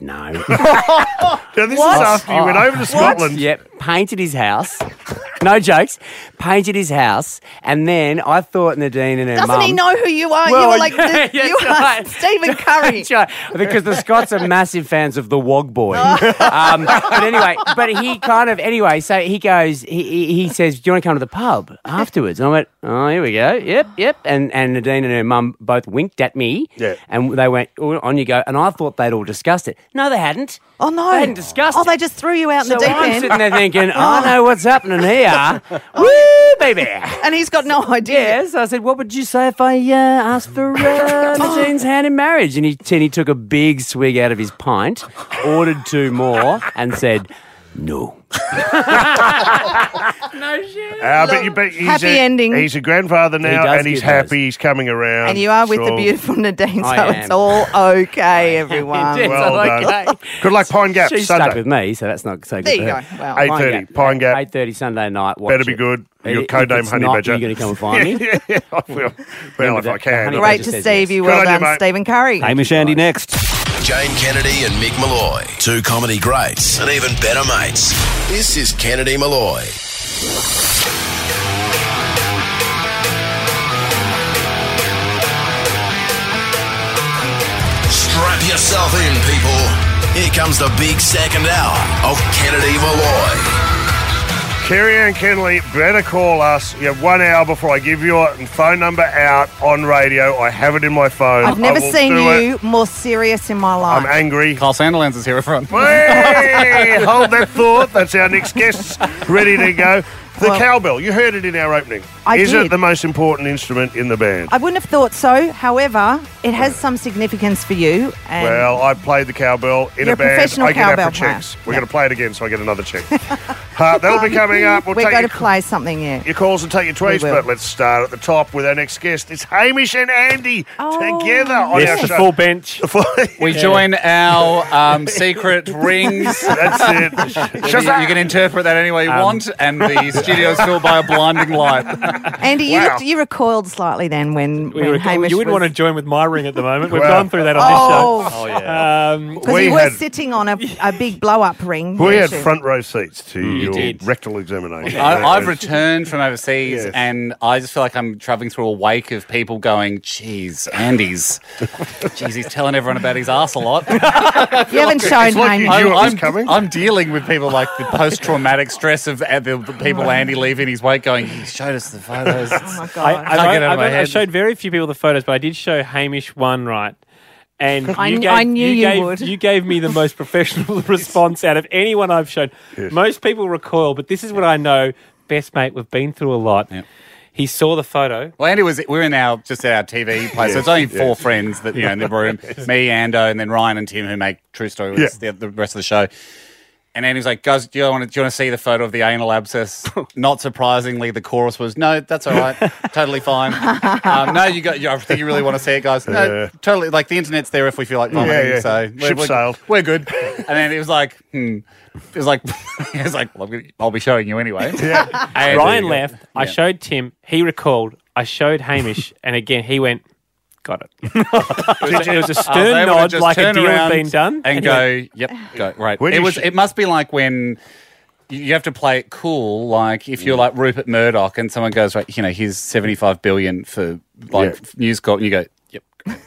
D: said no.
B: Now, this
D: What?
B: is after you went over to Scotland.
D: Yep, painted his house. No jokes. Painted his house, and then I thought Nadine and her
C: Doesn't
D: mum.
C: he know who you are?
D: Well,
C: you were like,
D: yeah,
C: the,
D: yes,
C: you are
D: right.
C: Stephen Curry.
D: That's right, because the Scots are massive fans of the Wog Boy. um, but anyway, but he kind of anyway. So he goes. He, he he says, "Do you want to come to the pub afterwards?" And I went, "Oh, here we go. Yep, yep." And and Nadine and her mum both winked at me.
B: Yeah.
D: And they went, oh, "On you go." And I thought they'd all discussed it. No, they hadn't.
C: Oh no,
D: They hadn't discussed
C: Oh,
D: it.
C: they just threw you out in
D: So
C: the deep
D: I'm
C: end.
D: sitting there thinking, I know what's happening here. Woo, baby.
C: And he's got no idea.
D: Yeah, so I said, what would you say if I uh, asked for uh, Nadine's hand in marriage? And he, and he took a big swig out of his pint, ordered two more, and said, no.
C: No shit.
B: Uh, but you, but he's
C: Happy
B: a,
C: ending.
B: He's a grandfather now,
D: does
B: and he's
D: give those.
B: happy. He's coming around.
C: And you are with the
B: Sure.
C: beautiful Nadine, so
D: I
C: it's
D: am.
C: all okay, everyone.
D: It's
B: Well
D: all
B: done.
D: okay.
B: Good luck, Pine Gap,
D: She's
B: Sunday.
D: stuck with me, so that's not so good
C: There
D: for
C: you
D: her.
C: go. Well,
B: eight thirty, Pine Gap.
D: eight thirty Sunday night. Watch
B: Better be
D: it.
B: good. Your
D: If
B: codename
D: it's
B: Honey
D: not,
B: Badger.
D: You're going to come and find me.
B: yeah, I will. Well,
D: Remember
B: if I
D: that,
B: can.
D: Honey
C: Great
D: Badger
C: to
D: says
C: see
D: yes.
C: you.
B: Good
C: Well
B: on you,
C: done,
B: mate.
C: Stephen Curry.
R: Hamish Andy next.
A: Jane Kennedy and Mick Malloy. Two comedy greats and even better mates. This is Kennedy Malloy. Strap yourself in, people. Here comes the big second hour of Kennedy Malloy.
B: Kerry Ann Kenley, better call us. You have one hour before I give your phone number out on radio. I have it in my phone.
C: I've never
B: I will
C: seen
B: do
C: you
B: it.
C: more serious in my life.
B: I'm angry.
R: Carl Sanderlands is here at front.
B: Hey, hold that thought. That's our next guest, ready to go. The
C: Well-
B: cowbell, you heard it in our opening.
C: I
B: Is
C: did.
B: it the most important instrument in the band?
C: I wouldn't have thought so. However, it has some significance for you. And
B: Well, I played the cowbell in
C: You're
B: a
C: a
B: band.
C: professional
B: I get
C: cowbell
B: APRA checks.
C: player.
B: We're
C: Yeah.
B: going to play it again, so I get another check. uh, that'll be coming up. We'll
C: we're
B: take
C: going
B: your,
C: to play something, yeah.
B: your calls and take your tweets,
C: We will.
B: but let's start at the top with our next guest. It's Hamish and Andy
C: Oh,
B: together on our
F: Yes, the
B: show.
F: full bench.
R: We join our um, secret rings.
B: That's it.
R: You, you can interpret that any way you
F: Um,
R: want, and the studio's filled by a blinding light.
C: Andy, you,
B: Wow.
C: looked, you recoiled slightly then when,
F: We
C: when
F: were,
C: Hamish
F: you wouldn't
C: was...
F: want to join with my ring at the moment. We've
B: Well-
F: gone through that on
C: Oh.
F: this show.
R: Oh, yeah.
F: Um,
C: Because
B: We
C: you were
B: had-
C: sitting on a, a big blow-up ring.
B: We
C: weren't
B: had
C: you?
B: front row seats to your
R: did.
B: rectal examination.
R: I, I've
B: Yes.
R: returned from overseas,
B: Yes.
R: and I just feel like I'm travelling through a wake of people going, "Geez, Andy's, geez, he's telling everyone about his arse a lot."
C: You haven't shown
B: It's like you
C: Hamish.
B: knew it was
R: I'm,
B: coming.
R: I'm dealing with people like the post-traumatic stress of uh, the, the people Andy leaving his wake, going, "He showed us the photos."
C: Oh, my
F: I,
C: God.
F: I,
R: Can't get out of
F: I,
R: my
F: I
R: head.
F: showed very few people the photos, but I did show Hamish one, right? And
C: I
F: you
C: kn-
F: gave,
C: I knew you
F: gave,
C: would.
F: You gave me the most professional response out of anyone I've shown.
B: Yes.
F: Most people recoil, but this is what I know. Best mate, we've been through a lot.
R: Yep.
F: He saw the photo.
R: Well, Andy was. We were in our just at our T V place. so it's only four
B: yes.
R: friends that you know in the room. Me, Ando, and then Ryan and Tim, who make True Story with
B: Yeah.
R: the, the rest of the show. And Andy was like, "Guys, do you want to do you want to see the photo of the anal abscess?" Not surprisingly, the chorus was, "No, that's all right, totally fine." Um, no, you got. You, I think you really want to see it, guys. No,
B: Yeah.
R: totally. Like the internet's there if we feel like vomiting.
B: Yeah, yeah.
R: So we're,
B: Ship
R: we're,
B: sailed.
R: we're good. And then he was like, "Hmm." It was like, he was like, well, I'm gonna, I'll be showing you anyway.
B: Yeah.
R: And-
F: Ryan left. I
R: Yeah.
F: showed Tim. He recalled. I showed Hamish, and again he went, "Got it." It was, it was a
R: I was
F: stern
R: able to
F: nod,
R: just
F: like a
R: turn
F: deal had
R: around
F: been done,
R: and
F: he
R: go,
F: went,
R: "Yep, go right."
B: When
R: It
B: you
R: was.
B: sh-
R: It must be like when you you have to play it cool. Like if you're like Rupert Murdoch and someone goes, "Right, you know, here's seventy-five billion for like
B: Yeah.
R: News Corp," and you go, "Yep."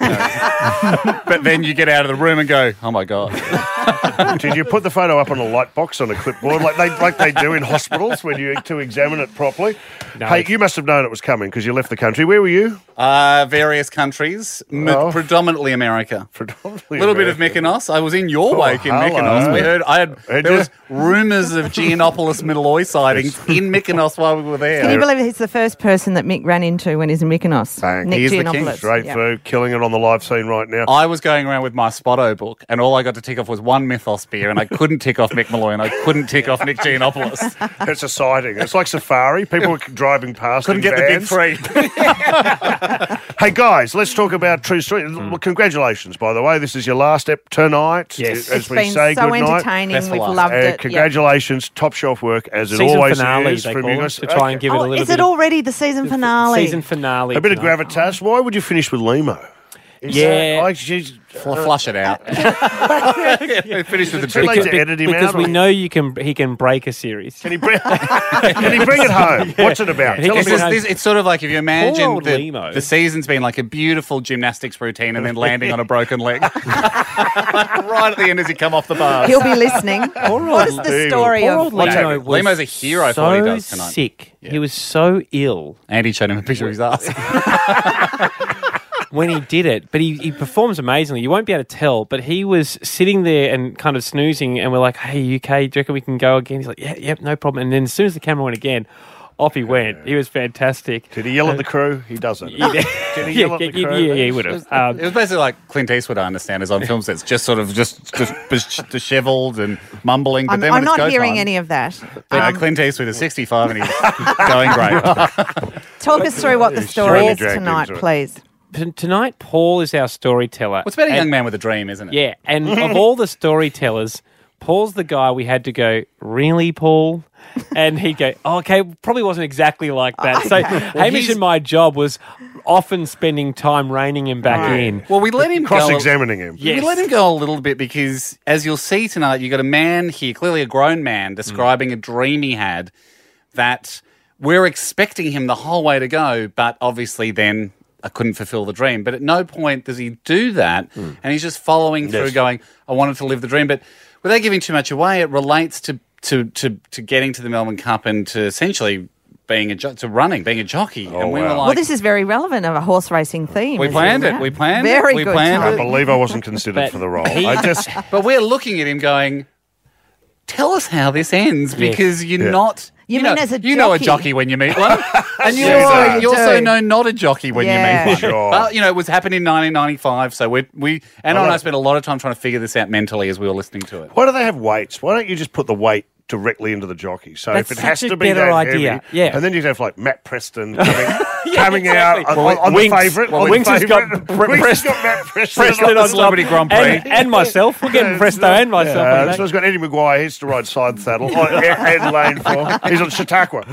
R: But then you get out of the room and go, "Oh my god!"
B: Did you put the photo up on a light box on a clipboard like they like they do in hospitals when you to examine it properly?
F: No,
B: hey,
F: it's-
B: you must have known it was coming because you left the country. Where were you?
R: Uh, various countries, m-
B: Oh.
R: predominantly America.
B: Predominantly
R: A little bit of
B: America.
R: Mykonos. I was in your
B: Oh,
R: wake in
B: hello.
R: Mykonos. We heard I had
B: Had
R: there
B: you?
R: was rumours of Giannopoulos Middle sightings in Mykonos while we were there.
C: Can you believe he's the first person that Mick ran into when he's in Mykonos?
B: Bang.
C: Nick
R: He is the king.
C: Giannopoulos.
B: Straight
C: Yeah.
B: through, killing it on the live scene right now.
R: I was going around with my Spotto book, and all I got to tick off was one Mythos beer, and I couldn't tick off Mick Malloy, and I couldn't tick off Nick Giannopoulos.
B: It's a sighting. It's like safari. People were driving past.
R: Couldn't
B: in
R: get the big
B: vans.
R: three.
B: Hey guys, let's talk about True Story. Well, congratulations, by the way. This is your last ep tonight.
F: Yes.
B: as
C: It's
B: we
C: been
B: say,
C: so
B: good night.
C: entertaining.
R: Best for
C: We've
R: last.
C: loved
B: Uh,
C: it. Yeah.
B: congratulations, top shelf work as it
F: season
B: always
F: finale,
B: is
F: they
B: from
F: call
B: you
F: it,
B: guys.
F: to try and give it a
C: Oh,
F: little
C: is
F: bit
C: it
F: of
C: already the season finale?
F: season finale.
B: A bit of
F: tonight.
B: gravitas. Why would you finish with Limo? Is
F: Yeah.
B: that- I, she's,
R: Fl- Flush it out. Finish with the
B: Too late
R: drink.
B: to edit him
F: because
B: out.
F: we
B: or-
F: know you can. He can break a series.
B: Can he bring? Can he bring it home? What's it about?
F: He
B: Tell
R: It's,
B: us
F: can-
B: what-
R: just, this, it's sort of like if you
F: Poor
R: imagine
F: old
R: the,
F: Limo.
R: the season's been like a beautiful gymnastics routine and then landing on a broken leg. Right at the end as you come off the bars.
C: He'll be listening. What is the
B: Limo.
C: story
F: Poor
C: of?
F: old
B: What's
F: Limo
B: happening?
F: was
R: Limo's a hero for
F: so
R: what he does tonight.
F: sick. He was so ill
R: Andy showed him a picture of his ass.
F: when he did it, but he, he performs amazingly. You won't be able to tell, but he was sitting there and kind of snoozing, and we're like, "Hey, U K, do you reckon we can go again?" He's like, "Yeah, yep, no problem." And then as soon as the camera went again, off he went. He was fantastic.
B: Did he yell at the crew? He doesn't.
F: Yeah,
B: Did he yell at the
F: yeah,
B: crew?
F: yeah, yeah, he would have. Um,
R: It was basically like Clint Eastwood, I understand, is on film sets, just sort of just, just dishevelled and mumbling. But
C: I'm,
R: then when
C: I'm
R: it's
C: not
R: go
C: hearing
R: time,
C: any of that.
R: But no,
C: Um,
R: Clint Eastwood is sixty-five and he's going great.
C: talk us through what the
B: He's
C: story
B: really
C: is
B: dragged
C: tonight,
B: into it.
C: please.
F: t- tonight, Paul is our storyteller.
R: What's about a
F: And-
R: young man with a dream, isn't it?
F: Yeah, and of all the storytellers, Paul's the guy we had to go, "Really, Paul?" And he'd go, oh, okay, probably wasn't exactly like that. So Hamish
R: he's-
F: and my job was often spending time reining him back in.
R: Well, we let him go.
B: Cross-examining him.
F: Yes.
R: We let him go a little bit because, as you'll see tonight, you've got a man here, clearly a grown man, describing a dream he had that we're expecting him the whole way to go, but obviously then I couldn't fulfill the dream. But at no point does he do that, and he's just following through
B: Yes.
R: going, I wanted to live the dream. But without giving too much away, it relates to, to, to, to getting to the Melbourne Cup and to essentially being a jo- to running, being a jockey. and we were
B: wow.
R: like,
C: Well, this is very relevant of a horse racing theme.
R: We
C: isn't
R: planned it. We planned it.
C: Very
R: We
C: good.
R: planned
B: I
R: it.
C: Tom.
B: believe I wasn't considered
F: But
B: for the role.
F: he-
B: I just
R: But we're looking at him going, tell us how this ends because you're
B: Yeah.
R: not.
C: You
R: know,
C: mean as a
R: you know a
C: jockey?
R: jockey when you meet one, and you,
B: Sure
R: also,
C: you
R: you also
C: do.
R: know not a jockey when
C: Yeah.
R: you meet one.
B: Sure.
R: But you know, it was happening in nineteen ninety-five, so we we Anna and I
B: love
R: spent a lot of time trying to figure this out mentally as we were listening to it.
B: why do they have weights? Why don't you just put the weight directly into the jockey? So
F: That's
B: if it has
F: such a
B: to be
F: better
B: that
F: idea.
B: heavy,
F: Yeah.
B: and then you'd have like Matt Preston coming, coming
F: exactly.
B: out
F: Well,
B: on, on
F: Winks-
B: the favourite.
F: well,
B: on
F: Winks
B: the
F: has got
B: favourite.
F: Pre-
B: Winks has
F: Preston-
B: got Matt Preston,
F: Preston
B: on
F: on
B: the
R: Celebrity Grand Prix.
F: And, and myself. We're getting Presto and myself. on
B: Uh,
F: the
B: so he's got Eddie Maguire. He has to ride side saddle. Oh, and lane four. He's on Chautauqua.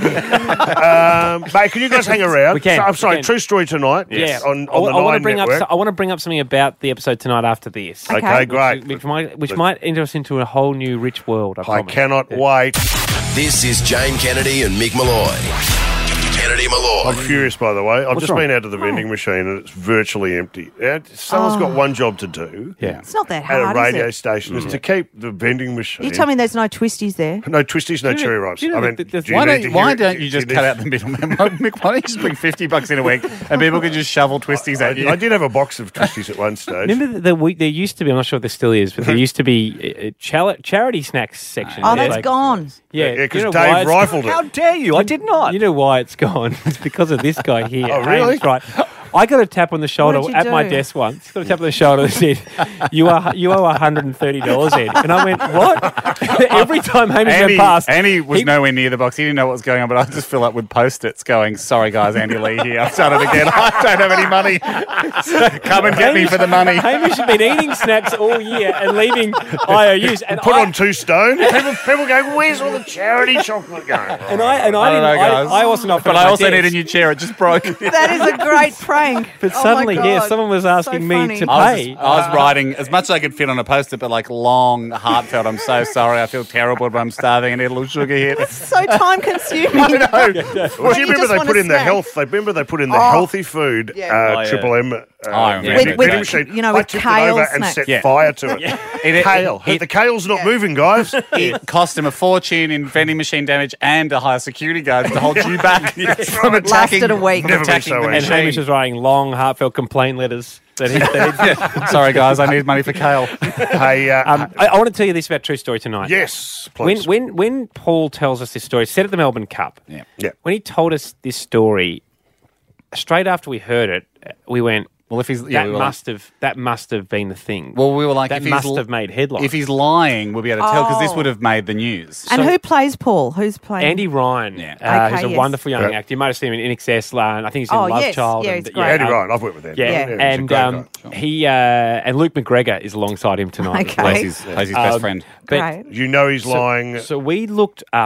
B: um, mate, can you guys hang around?
F: We can,
B: So, I'm
F: we
B: sorry.
F: can.
B: True story tonight.
F: Yeah,
B: On,
F: I,
B: on the
F: want to
B: Nine
F: bring
B: Network.
F: up. I want to bring up something about the episode tonight after this.
B: Okay,
C: Okay.
B: great.
F: Which, which might, which might enter us into a whole new rich world. I,
B: I
F: promise.
B: cannot wait.
A: This is Jane Kennedy and Mick Malloy. Kennedy Malloy.
B: I'm furious, by the way. I've
F: What's
B: just
F: wrong?
B: been out to the vending machine and it's virtually empty. And someone's got one job to do
F: Yeah.
C: It's not that
B: at
C: hard,
B: a radio
C: is it?
B: station is to keep the vending machine.
C: You tell me there's no twisties there.
B: No twisties, no
F: Do you know-
B: cherry ripe.
F: do you know
B: I mean,
F: that there's-
B: do you
R: Why
B: need
R: don't
B: to
R: Why
B: hear-
R: don't you just
B: do
R: cut out the middleman? Mick, why don't you just bring fifty bucks in a week and people can just shovel twisties at you?
B: I, I did have a box of twisties at one stage.
F: Remember the, the, there used to be. I'm not sure if there still is, but there used to be a, a chal- charity snacks section.
C: Oh,
F: It's
C: that's
F: like-
C: gone.
F: Yeah,
B: Yeah, 'cause
F: you know
B: Dave
F: why it's-
B: rifled it.
F: How dare you? I did not. You know why it's gone? It's because of this guy here.
B: Oh, really?
F: James, right. I got a tap on the shoulder
C: did you
F: at my
C: do?
F: desk once. Got a tap on the shoulder and said, "You are you owe one hundred and thirty dollars, Ed." And I went, "What?" Every time Hamish
R: Andy,
F: went past,
R: Andy was
F: he-
R: nowhere near the box. He didn't know what was going on, but I just fill up with post-its going, sorry guys, Andy Lee here. I've done it again. I don't have any money. So come and get me for the money.
F: Hamish had been eating snacks all year and leaving I O Us. And
B: Put
F: I,
B: on two stone. People, people go, where's all the charity chocolate going?
F: and I and I,
R: I don't
F: didn't.
R: know, guys.
F: I, I wasn't off.
R: But I also need a new chair. It just broke.
C: That is a great prank.
F: But
C: Oh my
F: suddenly, yeah,
C: God.
F: someone was asking
C: So
F: me
C: funny.
F: to
R: I was,
F: pay.
R: just- I was writing as much as I could fit on a post-it, but like long, heartfelt, I'm so sorry. I feel terrible, but I'm starving. I need a little sugar hit.
C: So time consuming.
B: Well, do you
C: You
B: remember
C: just
B: they
C: want
B: put
C: a
B: in the
C: snack.
B: health? They remember they put in the
C: Oh.
B: healthy food.
C: Yeah.
B: Uh,
R: Oh, yeah.
B: Triple M. Uh,
R: I remember
B: vending-
R: With-
C: with,
B: vending machine.
C: you know,
B: I
C: with
B: tipped
C: kale
B: it over and
C: snacks.
B: set
R: Yeah.
B: fire to it.
R: It-
B: Kale.
R: it-
B: the kale's not moving, guys.
R: It cost him a fortune in vending machine damage and a higher security guard to hold you back from attacking,
C: Lasted a week.
R: from
B: Never been
R: attacking
B: so
R: the
F: And
B: angry.
F: Hamish
R: machine.
F: was writing long, heartfelt complaint letters that he. That he
R: Sorry, guys, I need money for kale.
B: hey, uh,
F: um, I, I want to tell you this about True Story tonight.
B: yes,
F: When
B: please.
F: when when Paul tells us this story, set at the Melbourne Cup.
R: Yeah.
B: Yeah.
F: When he told us this story, straight after we heard it, we went,
R: Well, if he's
F: "That
R: yeah, we were like-
F: must have that must have been the thing."
R: well, we were like,
F: that
R: if he's
F: must
R: l-
F: have made headlines.
R: If he's lying, we'll be able to tell because this
C: Oh.
R: would have made the news.
C: And
F: So-
C: who plays Paul? Who's playing?
F: Andy Ryan,
R: Yeah.
F: uh,
C: Okay,
F: he's a
C: yes.
F: wonderful young
B: Yeah.
F: actor. You might have seen him in I N X S. Uh, I think he's in
C: Oh,
F: Love
C: yes.
F: Child.
C: Yeah,
F: and,
C: he's great.
B: Andy
F: um,
B: Ryan, I've worked with Andy.
F: Yeah,
C: Yeah.
B: he's a
F: and
B: great
F: um,
B: guy.
F: he uh, and Luke McGregor is alongside him tonight.
C: Okay.
R: Plays his, plays his best
F: Um,
R: friend.
F: But
C: Great.
B: You know he's
F: so,
B: lying.
F: So we looked up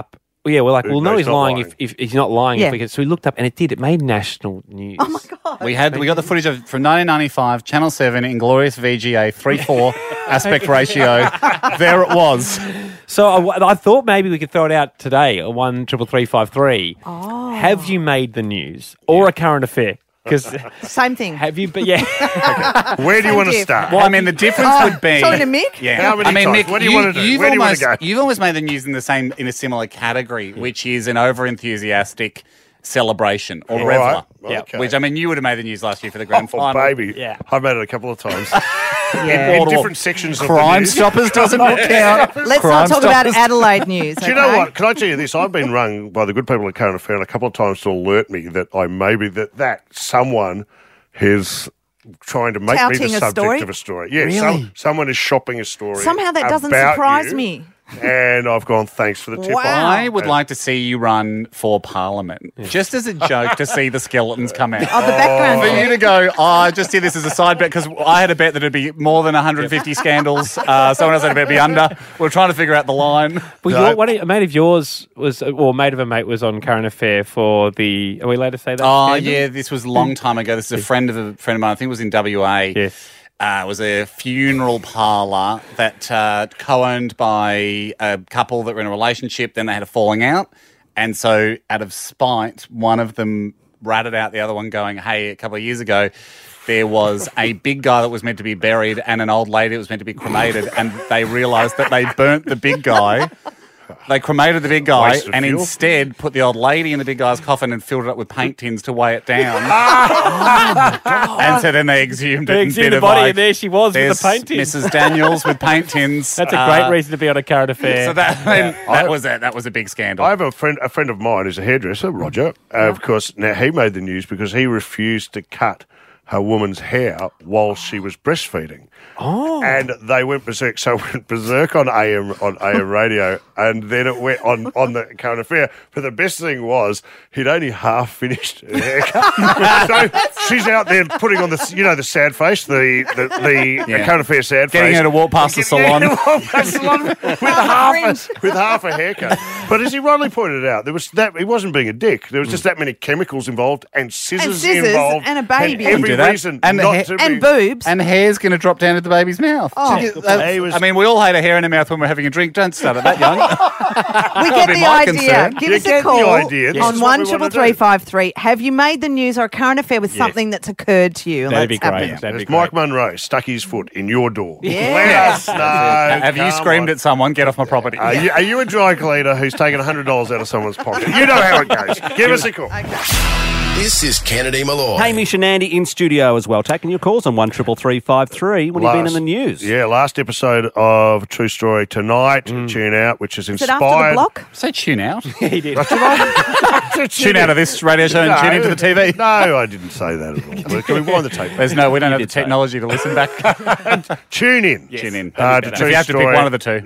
F: Yeah, we're like,
B: Who
F: we'll know
B: knows
F: he's
B: not
F: lying,
B: lying.
F: If, if he's not lying.
C: Yeah.
F: If we can, so we looked up, and it did. It made national news.
C: Oh, my God.
R: We had we got the footage of from nineteen ninety-five, Channel seven, Inglorious V G A, three four aspect ratio. There it was.
F: So I, I thought maybe we could throw it out today, a one triple three five three.
C: Oh.
F: Have you made the news or a current affair? Because
C: Same thing.
F: have you? But yeah,
B: Where do you
C: Thank
B: want to
C: you.
B: start?
R: Well, I mean, the difference
C: Oh,
R: would be.
C: talking to Mick?
R: Yeah.
B: How many
R: I mean,
B: times?
R: Mick,
B: What do you wanna do?
R: You've
B: Where do you wanna
R: almost,
B: go?
R: you've almost made the news in the same in a similar category, which is an over-enthusiastic celebration or
B: All
R: reveler.
B: right.
R: Yeah.
B: Okay.
R: Which I mean, you would have made the news last year for the grand
B: Oh,
R: final.
B: baby.
F: Yeah.
B: I've made it a couple of times.
C: Yeah.
B: In
R: Wall to wall.
B: different sections of the
R: Crime
B: news.
R: Stoppers doesn't count.
C: Let's
R: Crime
C: not talk about
R: Stoppers.
C: Adelaide news.
B: Do you know
C: okay?
B: what? Can I tell you this? I've been rung by the good people at Current Affair a couple of times to alert me that I maybe that that someone is trying to make
C: Touting
B: me the
C: a
B: subject
C: story?
B: of a story. Yeah,
F: Really?
B: some, someone is shopping a story.
C: Somehow that doesn't
B: about
C: surprise
B: you,
C: me.
B: And I've gone, thanks for the tip.
C: Wow.
R: I would like to see you run for Parliament, just as a joke to see the skeletons come out.
C: Oh, the background.
R: For you to go, oh, I just see this as a side bet because I had a bet that it'd be more than one hundred fifty scandals. Uh, someone else had a bet it'd be under. We're trying to figure out the line.
F: well,
B: No.
F: your, one of, a mate of yours was, or mate of a mate was on current affair for the. Are we allowed to say that?
R: Oh,
F: scandal?
R: yeah, this was a long time ago. This is a friend of a friend of mine. I think it was in W A.
F: Yes.
R: Uh, it was a funeral parlour that uh, co-owned by a couple that were in a relationship. Then they had a falling out. And so out of spite, one of them ratted out the other one going, hey, a couple of years ago, there was a big guy that was meant to be buried and an old lady that was meant to be cremated. And they realised that they burnt the big guy. They cremated the big guy
B: Waste of
R: and
B: fuel.
R: instead put the old lady in the big guy's coffin and filled it up with paint tins to weigh it down. And so then they exhumed
F: They
R: it.
F: exhumed
R: and
F: the
R: bit of
F: body
R: like,
F: and there she was with the
R: there's
F: paint tins.
R: Missus Daniels with paint tins.
F: That's a
R: Uh,
F: great reason to be on a current affair.
R: So that, I mean,
B: I-
R: that was a, that was a big scandal.
B: I have a friend, a friend of mine who's a hairdresser, Roger. Uh, of course, now he made the news because he refused to cut her woman's hair while she was breastfeeding.
F: Oh.
B: And they went berserk. So it went berserk on A M on A M radio, and then it went on, on the current affair. But the best thing was he'd only half finished her haircut. So she's out there putting on the you know the sad face, the the, the,
R: Yeah.
B: the current affair sad
R: Getting
B: face.
R: her to walk past the
B: Getting-
R: salon.
B: yeah, walk past the salon with half a, with half a haircut. But as he rightly pointed out, there was that he wasn't being a dick. There was just that many chemicals involved and scissors,
C: And scissors
B: involved
C: and a baby.
B: And every
R: Do that.
B: reason
R: And
B: not
R: ha-
B: to
C: And
B: be.
C: boobs.
R: And hair's going to drop down to the baby's mouth.
C: Oh.
R: So, uh,
B: He was-
R: I mean, we all hate a hair in our mouth when we're having a drink. Don't start at that young.
C: We
R: That'll
C: get
R: be
C: the
R: my
C: idea.
R: concern.
C: Give
B: You
C: us
B: get
C: a
B: the
C: call
B: idea. This
C: on
B: is what
C: one
B: we
C: triple
B: wanna
C: three
B: do.
C: five three. Have you made the news or a current affair with something that's occurred to you?
F: That'd be
C: Let's
F: great.
C: happen.
F: That'd be
B: As Mike
F: great.
B: Monroe stuck his foot in your door.
C: Yeah.
B: Let us know.
R: Have you
B: Come
R: screamed
B: on.
R: at someone, get off my property?
B: Are you, are you a dry cleaner who's taken one hundred dollars out of someone's pocket? You know how it goes. Give us a call.
A: This is Kennedy Malloy.
S: Hamish and Andy in studio as well, taking your calls on one triple three five three. When you've been in the news,
B: Yeah, last episode of True Story tonight. Tune out, which is
C: Is it
B: inspired.
C: after the block?
R: Say tune out.
F: he did.
R: Tune out of this radio show and
B: No,
R: tune into the T V.
B: No, I didn't say that at all. Can we wind the tape?
R: There's no, we don't have the
F: did say it.
R: technology to listen back.
B: Tune in.
R: Tune in.
B: Uh, to
R: If
B: True
R: you have to pick
B: Story.
R: one of the two.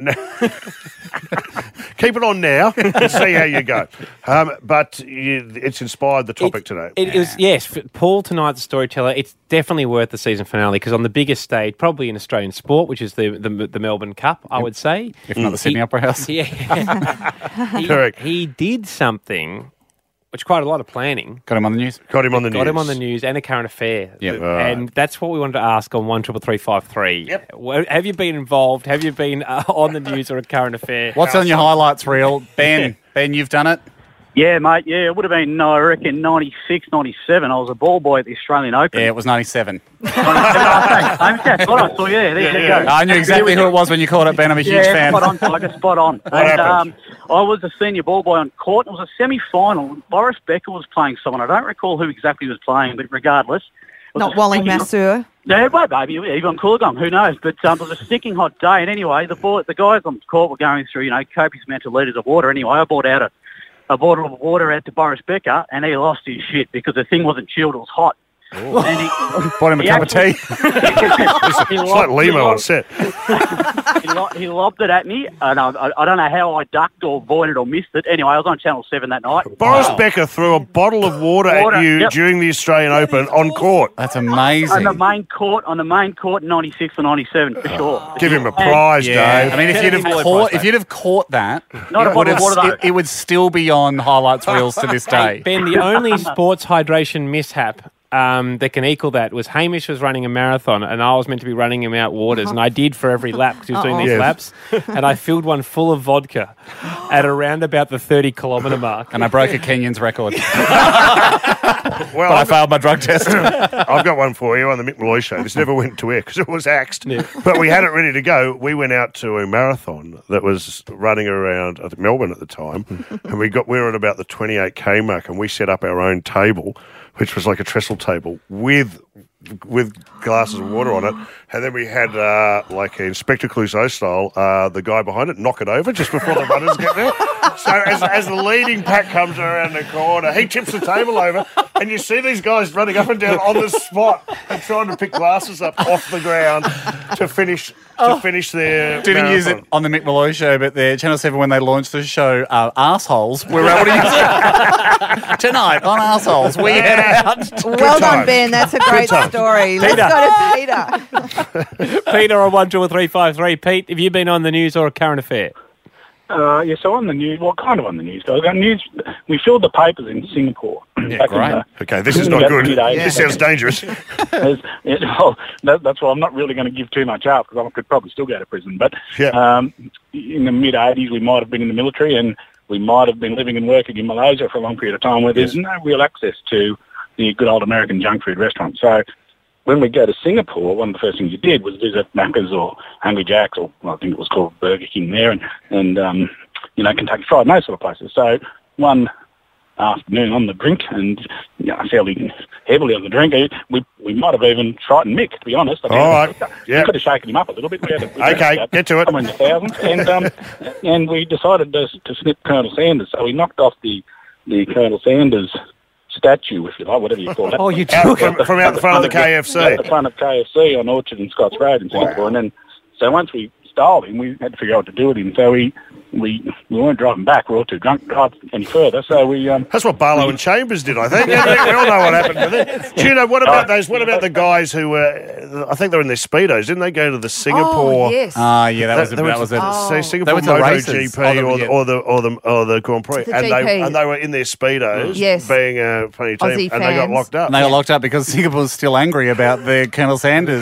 B: Keep it on now and see how you go. Um, but you, it's inspired the topic today.
F: It, it was yes, for Paul tonight, the storyteller. It's definitely worth the season finale because on the biggest stage, probably in Australian sport, which is the the, the Melbourne Cup, I would say,
R: If not the Sydney Opera House.
F: Yeah, he,
B: Correct.
F: he did something, which quite a lot of planning.
R: Got him on the news.
B: Got him on the
F: Got
B: news.
F: him on the news and a current affair.
R: Yep.
F: And that's what we wanted to ask on one triple three five three.
B: Yep.
F: Wha- Have you been involved? Have you been uh, on the news or a current affair?
R: What's on your highlights reel? Ben, Ben, you've done it.
J: Yeah, mate, yeah, it would have been, no, I reckon, ninety-six, ninety-seven. I was a ball boy at the Australian Open.
R: Yeah, it was ninety-seven.
J: That's what I saw, yeah, there you go.
R: I knew exactly who it was when you called it, Ben. I'm a huge
J: yeah,
R: fan.
J: spot on, Tiger, spot on. and
B: happened?
J: um, I was a senior ball boy on court. It was a semi-final. Boris Becker was playing someone. I don't recall who exactly was playing, but regardless. it was
C: Not
J: a
C: Wally
J: stinking-
C: Masseur.
J: Yeah, well, maybe even Coolgong, who knows? But um, it was a stinking hot day. And anyway, the boy, the guys on the court were going through, you know, copious amounts of litres of water. Anyway, I brought out a, a bottle of water out to Boris Becker, and he lost his shit because the thing wasn't chilled; it was hot. And he,
R: Bought him a
J: he
R: cup of tea.
J: actually- he
B: It's
J: lost-
B: like
J: he
B: Limo on
J: lost-
B: set.
J: he lo- he lobbed it at me, and I, I, I don't know how I ducked or avoided or missed it. Anyway, I was on Channel seven that night.
B: Boris Becker threw a bottle of water,
J: Water,
B: at you
J: yep.
B: during the Australian Open on court.
R: That's
J: On
R: amazing.
J: the main court, on the main court, ninety-six or ninety-seven for sure.
B: Give him a prize,
R: Yeah,
B: Dave.
R: I mean, if you'd have
G: Kenny
R: caught,
G: Boy
R: if you'd have caught that,
J: Not a
R: it would,
J: bottle
R: have,
J: of water, though.
R: it, it would still be on highlights reels to this day.
F: Ben, the only sports hydration mishap um, that can equal that was Hamish was running a marathon and I was meant to be running him out waters, and I did for every lap because he was doing
C: Uh-oh.
F: these
B: Yes.
F: laps, and I filled one full of vodka at around about the thirty kilometre mark.
R: And I broke a Kenyan's record.
B: Well,
R: But I
B: I've,
R: failed my drug test.
B: I've got one for you on the Mick Malloy show. This never went to air because it was axed. But we had it ready to go. We went out to a marathon that was running around I think, Melbourne at the time. And we got we were at about the twenty-eight K mark, and we set up our own table, which was like a trestle table with with glasses of water on it. And then we had, uh, like Inspector Clouseau style, uh, the guy behind it knock it over just before the runners get there. So as, as the leading pack comes around the corner, he tips the table over, and you see these guys running up and down on the spot and trying to pick glasses up off the ground to finish to finish their
R: Didn't use it
B: marathon.
R: on the Mick Malloy show, but the Channel seven, when they launched the show, uh, Arseholes, we were able to use it. Tonight on Arseholes, we head out.
C: Well done,
B: times.
C: Ben. That's a great
B: times.
C: story. Let's go to Peter.
F: Peter on one two three five three. Pete, have you been on the news or a current affair?
T: Uh, yeah, so on the news, well, kind of on the news, though. The news, we filled the papers in Singapore.
B: Yeah, great. Okay, this is not good. This sounds dangerous.
T: There's- it- well, that, that's why I'm not really going to give too much up, because I could probably still go to prison. But um, in the mid-eighties, we might have been in the military, and we might have been living and working in Malaysia for a long period of time where there's no real access to the good old American junk food restaurants. So when we go to Singapore, one of the first things you did was visit Macca's or Hungry Jack's, or well, I think it was called Burger King there, and, and um, you know, Kentucky Fried, and those sort of places. So one afternoon on the drink, and you know, fairly heavily on the drink, we we might have even frightened Mick, to be honest. I mean,
B: All right.
T: We
B: Yeah.
T: could have shaken him up a little bit. We had a, we
B: Okay,
T: had
B: get to it.
T: somewhere in the thousands, and um, and we decided to, to snip Colonel Sanders. So we knocked off the the Colonel Sanders statue, if you like, whatever you call it.
F: Oh, you
B: Out from, from out the front of the K F C.
T: At the front of K F C on Orchard and Scotts Road in Singapore. And then, so once we stole him, we had to figure out what to do with him. So we we, we weren't driving back. We were all too drunk to drive any further. So we... Um,
B: That's what Barlow and Chambers did, I think. we all know what happened to them. Do you know, what about those, what about the guys who were, I think they were in their Speedos, didn't they go to the Singapore...
C: Oh, yes.
R: Ah, yeah, that was a,
B: They
R: that
B: were
R: was
B: to-
R: a,
C: Oh.
B: say Singapore
R: went to races.
B: MotoGP
R: Oh,
B: or,
R: the-
B: the, or the or the or the Grand Prix,
C: The
B: and
C: G
B: they
C: P.
B: and they were in their speedos,
C: Yes.
B: being a funny team,
C: Aussie
B: and they got
C: fans.
B: locked up.
R: And they got locked up because Singapore's still angry about their Colonel Sanders.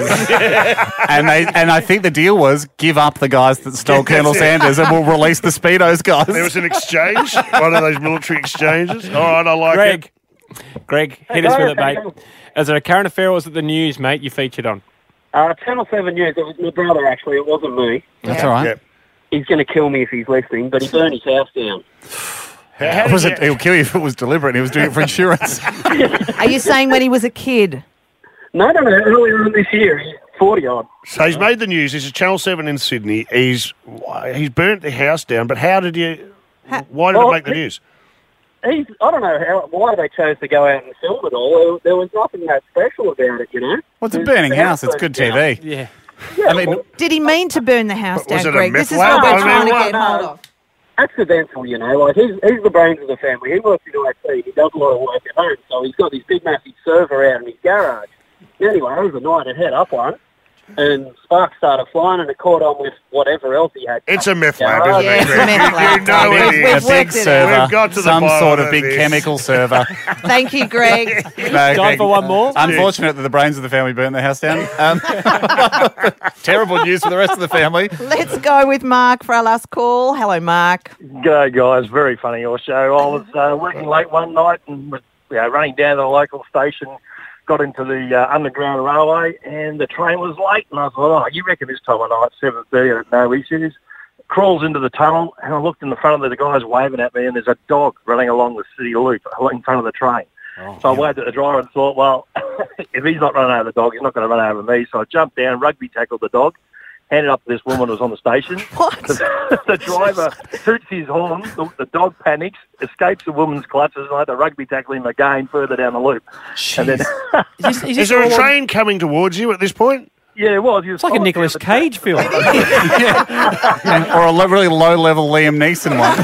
R: and they and I think the deal was give up the guys that stole Colonel
B: That's it.
R: Sanders and we'll release the Speedos guys.
B: There was an exchange, one of those military exchanges. All right, I like
F: Greg,
B: it.
F: Greg, hit us with it, mate. Is it a current affair or was it the news, mate, you featured on?
K: Uh, Channel seven News, it was my brother, actually. It wasn't me.
R: That's all right.
B: Yeah.
K: He's going to kill me if he's listening, but he burned his house down.
B: How, how
R: It was
B: did
R: it,
B: you-
R: he'll kill you if it was deliberate. He was doing it for insurance.
C: Are you saying when he was a kid?
K: No, no, no, earlier on this year, he's forty-odd.
B: So he's made the news. He's at Channel seven in Sydney. He's he's burnt the house down. But how did you? Why did
K: Well,
B: it make the news?
K: He's, I don't know how, why they chose to go out and film it all. There, there was nothing that special about it, you know?
R: Well, it's a
K: The-
R: burning
K: the
R: house. It's
K: burned
R: good T
K: down.
R: V.
F: Yeah.
K: Yeah,
R: I mean,
K: well,
C: Did he mean to burn the house
B: Was
C: down,
B: it a
C: Greg?
B: meth
C: This is
B: lab?
C: what
B: I
C: we're
B: mean,
C: trying to
K: what?
C: get hold of.
K: accidental, you know. Like he's he's the brains of the family. He works in I T. He does a lot of work at home, so he's got this big, massive server out in his garage. Anyway, overnight it had up one, and sparks started flying, and it caught on with whatever else he had.
B: It's a meth
K: Yeah,
B: lab, isn't
C: yeah,
B: it?
C: it's a
B: Greg?
C: meth
B: You-
C: lab.
B: You know
C: We've-
B: it
C: we've
B: is.
R: a
C: worked
R: big
C: it out.
R: server.
B: We've got to the
R: some
B: bottom
R: sort of
B: of
R: big
B: this.
R: chemical server.
C: Thank you, Greg.
R: No,
F: Time
R: Greg,
F: for one more?
R: Unfortunate that the brains of the family burnt the house down. Um, terrible news for the rest of the family.
C: Let's go with Mark for our last call. Hello, Mark.
U: G'day, guys. Very funny, your show. I was uh, working late one night and was you know, running down to the local station, got into the uh, Underground Railway, and the train was late. And I thought, oh, you reckon this time of night, seven thirty, I had no issues. Crawls into the tunnel, and I looked in the front of the, the guys waving at me, and there's a dog running along the city loop in front of the train.
R: Oh,
U: so I waved at the driver and thought, well, if he's not running over the dog, he's not going to run over me. So I jumped down, rugby tackled the dog, handed up to this woman who was on the station.
C: What?
U: The, the driver hoots his horn, the, the dog panics, escapes the woman's clutches, and I had to rugby tackle him again further down the loop. And then,
F: Is, this, is,
B: Is
F: this
B: there a
F: all on-
B: train coming towards you at this point?
U: Yeah, it was. He was
F: It's like a Nicolas Cage film.
R: or a lo- really low-level Liam Neeson one.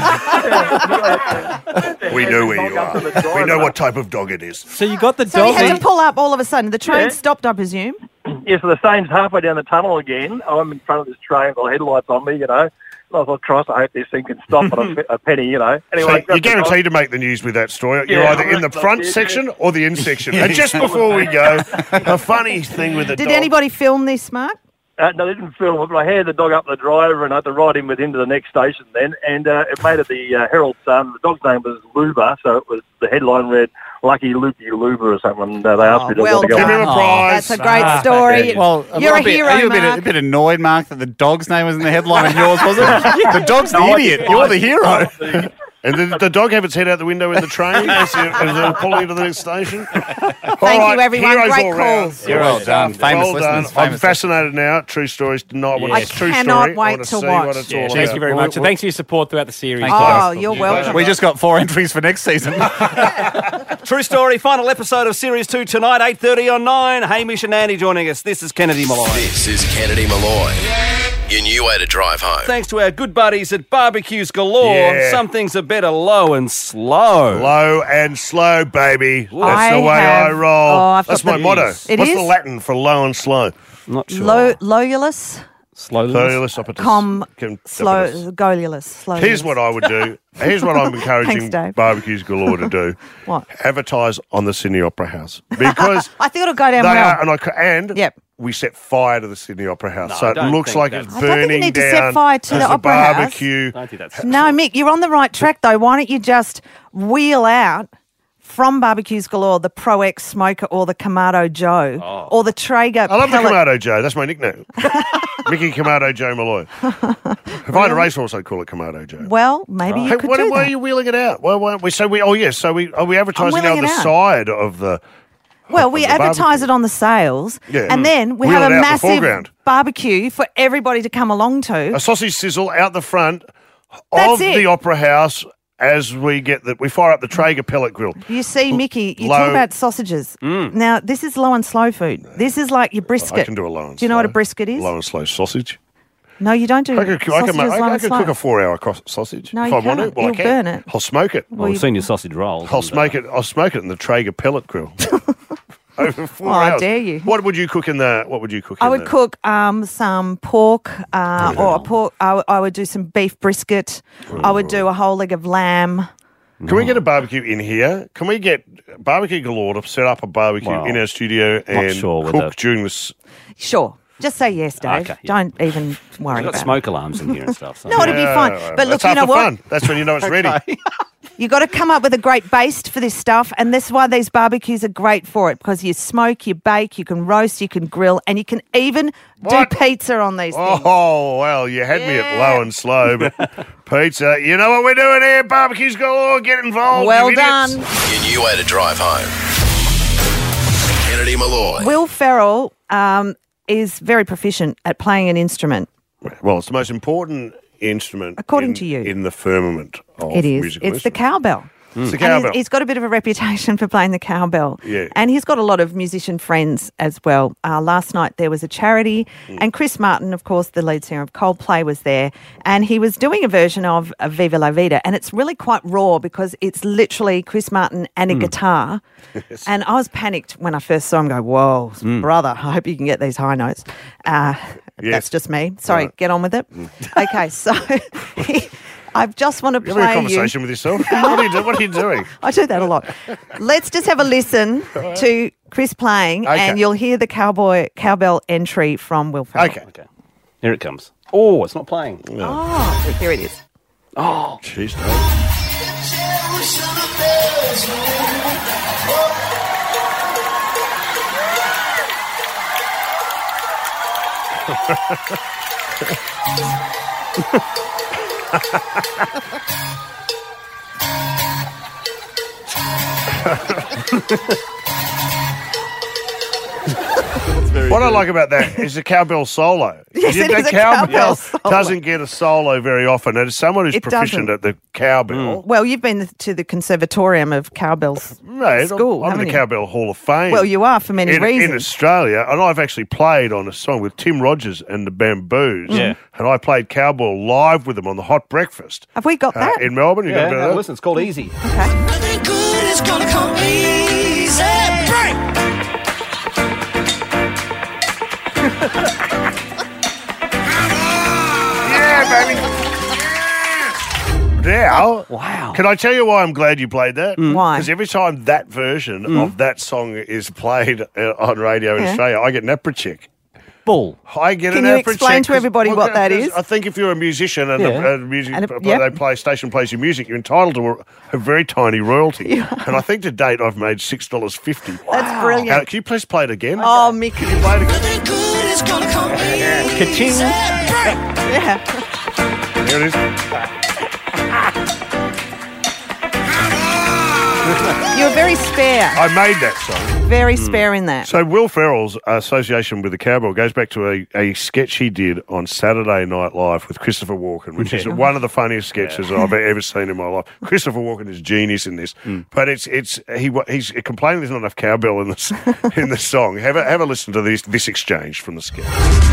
B: We know where you are. We know what type of dog it is.
F: So you got the
C: So
F: dog.
C: he had to pull up all of a sudden. The train
U: Yeah.
C: stopped, I presume.
U: Yeah, so the train's halfway down the tunnel again. I'm in front of this train, got headlights on me, you know. And I thought, Christ, I hope this thing can stop at a, a penny, you know.
B: So
U: Anyway,
B: you're guaranteed to make the news with that story. You're
U: Yeah,
B: either in the
U: that's
B: front
U: it,
B: section or the end section. And just before we go, a funny thing with the
C: Did
B: dog.
C: anybody film this, Mark?
U: Uh, no, they didn't film it, but I handed the dog up to the driver and I had to ride him with him to the next station then. And uh, it made it the uh, Herald Sun. The dog's name was Luba, so it was the headline read, Lucky Loopy Luba or something. And uh, they asked me to
C: well
U: go
C: done.
B: Give him a prize.
C: That's a great story.
R: Well,
C: You're
R: a
C: a
R: bit,
C: hero,
R: Are you a bit,
C: Mark.
R: a bit annoyed, Mark, that the dog's name was in the headline and yours wasn't? The dog's the
U: No, I
R: idiot.
U: didn't-
R: You're
U: I
R: the
U: didn't-
R: hero.
B: And did the dog have its head out the window in the train as they're as they're pulling into the next station?
C: Thank you, everyone.
B: heroes
C: Great
B: all round.
C: calls.
R: You're well done. Famous
B: well
R: listeners.
B: done.
R: Famous
B: I'm fascinated now. True stories tonight. What
C: I
B: it's true
C: cannot
B: story. I
C: wait
B: want
C: to
B: to see
C: watch.
B: what it's
F: Yeah,
B: all
F: thank
B: about.
F: you very much. And thanks for your support throughout the series.
R: Thank you.
C: Oh, you're welcome.
R: We just got four entries for next season.
S: True story, final episode of Series two tonight, eight thirty on nine. Hamish and Andy joining us. This is Kennedy Malloy.
A: This is Kennedy Malloy. Your new way to drive home.
S: Thanks to our good buddies at Barbecues Galore,
B: Yeah.
S: some things are better low and slow.
B: Low and slow, baby. That's
C: I
B: the way I
C: have-
B: roll.
C: oh, I've
B: That's
C: got
B: my
C: the-
B: motto.
C: It
B: What's
C: is?
B: the Latin for low and slow?
S: Not sure.
C: Lo- Loyulus,
S: Slowly.
B: Slowless operatus.
C: com,
B: Can-
C: slow,
B: operatus.
C: Goliulus. Slowulus.
B: Here's what I would do. Here's what I'm encouraging
C: Dave.
B: Barbecues Galore to do.
C: What?
B: Advertise on the Sydney Opera House. Because
C: I think it'll go down
B: they
C: well.
B: are, and, I, ca- and
C: Yep.
B: we set fire to the Sydney Opera House.
S: No,
B: so
S: I
B: it
S: don't
B: looks
S: think
B: like
S: that's-
B: it's
C: I don't think you
B: burning
C: need to
B: down.
C: set fire to
B: as
C: the
B: a
C: Opera House.
B: barbecue.
S: Don't think that's
C: No, Mick, you're on the right track though. Why don't you just wheel out from Barbecues Galore the Pro X Smoker or the Kamado Joe or the Traeger
B: I love
C: pellet.
B: the Kamado Joe. That's my nickname. Mickey Kamado Joe Malloy. If I had a racehorse, I'd call it Kamado Joe.
C: Well, maybe you
B: Hey,
C: could
B: why,
C: do
B: why
C: that.
B: are you wheeling it out? Why, why, we, so we, oh yes, so we are we advertising
C: wheeling
B: now the
C: it out.
B: side of the.
C: Well,
B: of
C: we
B: the
C: advertise
B: barbecue.
C: it on the sales,
B: Yeah.
C: and then we
B: Wheel
C: have
B: it
C: a
B: out the
C: massive
B: foreground.
C: barbecue for everybody to come along to.
B: A sausage sizzle out the front
C: That's
B: of
C: it.
B: the Opera House as we get the we fire up the Traeger pellet grill.
C: You see, Mickey, you
B: Low-
C: talk about sausages. Now, this is low and slow food. This is like your brisket.
B: I can do a low and
C: Do you know what a
B: slow.
C: brisket is?
B: Low and slow sausage.
C: No, you don't do
B: I could, I
C: sausages
B: could, make,
C: low
B: I, I
C: and
B: could
C: slow.
B: cook a four-hour cos- sausage
C: No,
B: if
C: you
B: I want to.
C: can't.
B: Well, I
C: You'll
B: can.
C: burn it.
B: I'll smoke it.
S: Well, we've seen your sausage rolls.
B: I'll
S: and,
B: smoke
S: uh,
B: it. I'll smoke it in the Traeger pellet grill. Over four
C: Oh, I
B: hours.
C: dare you.
B: What would you cook in the? What would you cook?
C: I
B: in
C: would
B: the,
C: cook um, some pork, uh, or a pork. I, w- I would do some beef brisket. I would do a whole leg of lamb.
B: Can we get a barbecue in here? Can we get Barbecue Galore to set up a barbecue
S: Well,
B: in our studio and
S: sure with
B: cook
S: that.
B: during this?
C: Sure. Just say yes, Dave.
S: Okay, yeah.
C: Don't even worry
S: We've got
C: about
S: smoke alarms in here and stuff. So.
C: it. No, it'll be
B: Yeah,
C: fun.
B: well,
C: But look,
B: that's
C: you
B: half
C: know
B: the
C: what?
B: fun. That's when you know it's ready.
C: You got to come up with a great baste for this stuff, and that's why these barbecues are great for it, because you smoke, you bake, you can roast, you can grill, and you can even
B: What?
C: do pizza on these things.
B: Oh, well, you had me at low and slow, but pizza, you know what we're doing here? Barbecues Galore, get involved.
C: Well
B: you idiots.
C: done.
A: Your new way to drive home. Kennedy Malloy.
C: Will Ferrell um, is very proficient at playing an instrument.
B: Well, it's the most important instrument
C: According
B: in,
C: to you.
B: in the firmament of
C: It is.
B: musical
C: It's the
B: instruments.
C: cowbell.
B: It's the
C: And he's-
B: cowbell.
C: he's got a bit of a reputation for playing the cowbell.
B: Yeah.
C: And he's got a lot of musician friends as well. Uh, last night there was a charity,
B: Mm.
C: and Chris Martin, of course, the lead singer of Coldplay, was there. And he was doing a version of, of Viva La Vida. And it's really quite raw because it's literally Chris Martin and a
B: Mm.
C: guitar. And I was panicked when I first saw him go, whoa,
B: Mm.
C: brother, I hope you can get these high notes. Uh,
B: Yes.
C: That's just me. Sorry,
B: Right.
C: get on with it. Okay, so I just want to
B: You're
C: play
B: having a
C: you.
B: conversation with yourself. What are you, do- what are you doing?
C: I do that a lot. Let's just have a listen to Chris playing,
B: Okay.
C: and you'll hear the cowboy cowbell entry from Will Ferrell.
B: Okay.
S: Okay. Here it comes. Oh, it's not playing.
C: Oh, here it is.
S: Oh.
B: Jeez, Dave.
S: very
B: What I
S: good.
B: like about that is the cowbell solo.
C: Yes,
B: Yeah,
C: it
B: the
C: is a cowbell solo.
B: doesn't get a solo very often. And as someone who's
C: It
B: proficient
C: doesn't.
B: at the cowbell,
C: Well, you've been to the Conservatorium of Cowbells
B: mate,
C: School,
B: I'm in
C: haven't
B: the
C: you?
B: Cowbell Hall of Fame.
C: Well, you are for many
B: in,
C: reasons.
B: in Australia, and I've actually played on a song with Tim Rogers and the Bamboos.
S: Yeah.
B: And I played cowbell live with them on the Hot Breakfast
C: Have we got
B: uh,
C: that?
B: in Melbourne. You
S: Yeah,
B: got a bit of
S: have a
B: that?
S: listen. It's called Easy.
Q: Nothing good is gonna come easy. Break.
B: Yeah, baby. Now,
S: Wow.
B: can I tell you why I'm glad you played that?
C: Why?
B: Because every time that version of that song is played uh, on radio in
C: Yeah.
B: Australia, I get an Aprichick.
S: Bull.
B: I get
C: Can
B: an
C: you
B: Aprichick
C: explain to
B: 'cause-
C: everybody
B: well,
C: what that
B: 'cause
C: is?
B: I think if you're a musician and
S: Yeah.
B: a, a music,
C: And a-
B: uh,
C: yep.
B: they play station plays your music, you're entitled to a, a very tiny royalty. And I think to date I've made six dollars fifty.
C: That's brilliant.
B: Uh, can you please play it again?
C: Oh, Mickey.
B: Can you play it again?
Q: Nothing good is gonna come easy.
S: Ka-ching.
Q: Break.
C: Yeah.
B: Here it is.
C: You were very spare.
B: I made that song.
C: Very spare in that.
B: So Will Ferrell's association with the cowbell goes back to a, a sketch he did on Saturday Night Live with Christopher Walken, which is
S: Yeah.
B: one of the funniest sketches I've ever seen in my life. Christopher Walken is genius in this,
S: Mm.
B: but it's it's he wa- he's complaining there's not enough cowbell in this in the song. Have a have a listen to this this exchange from the sketch.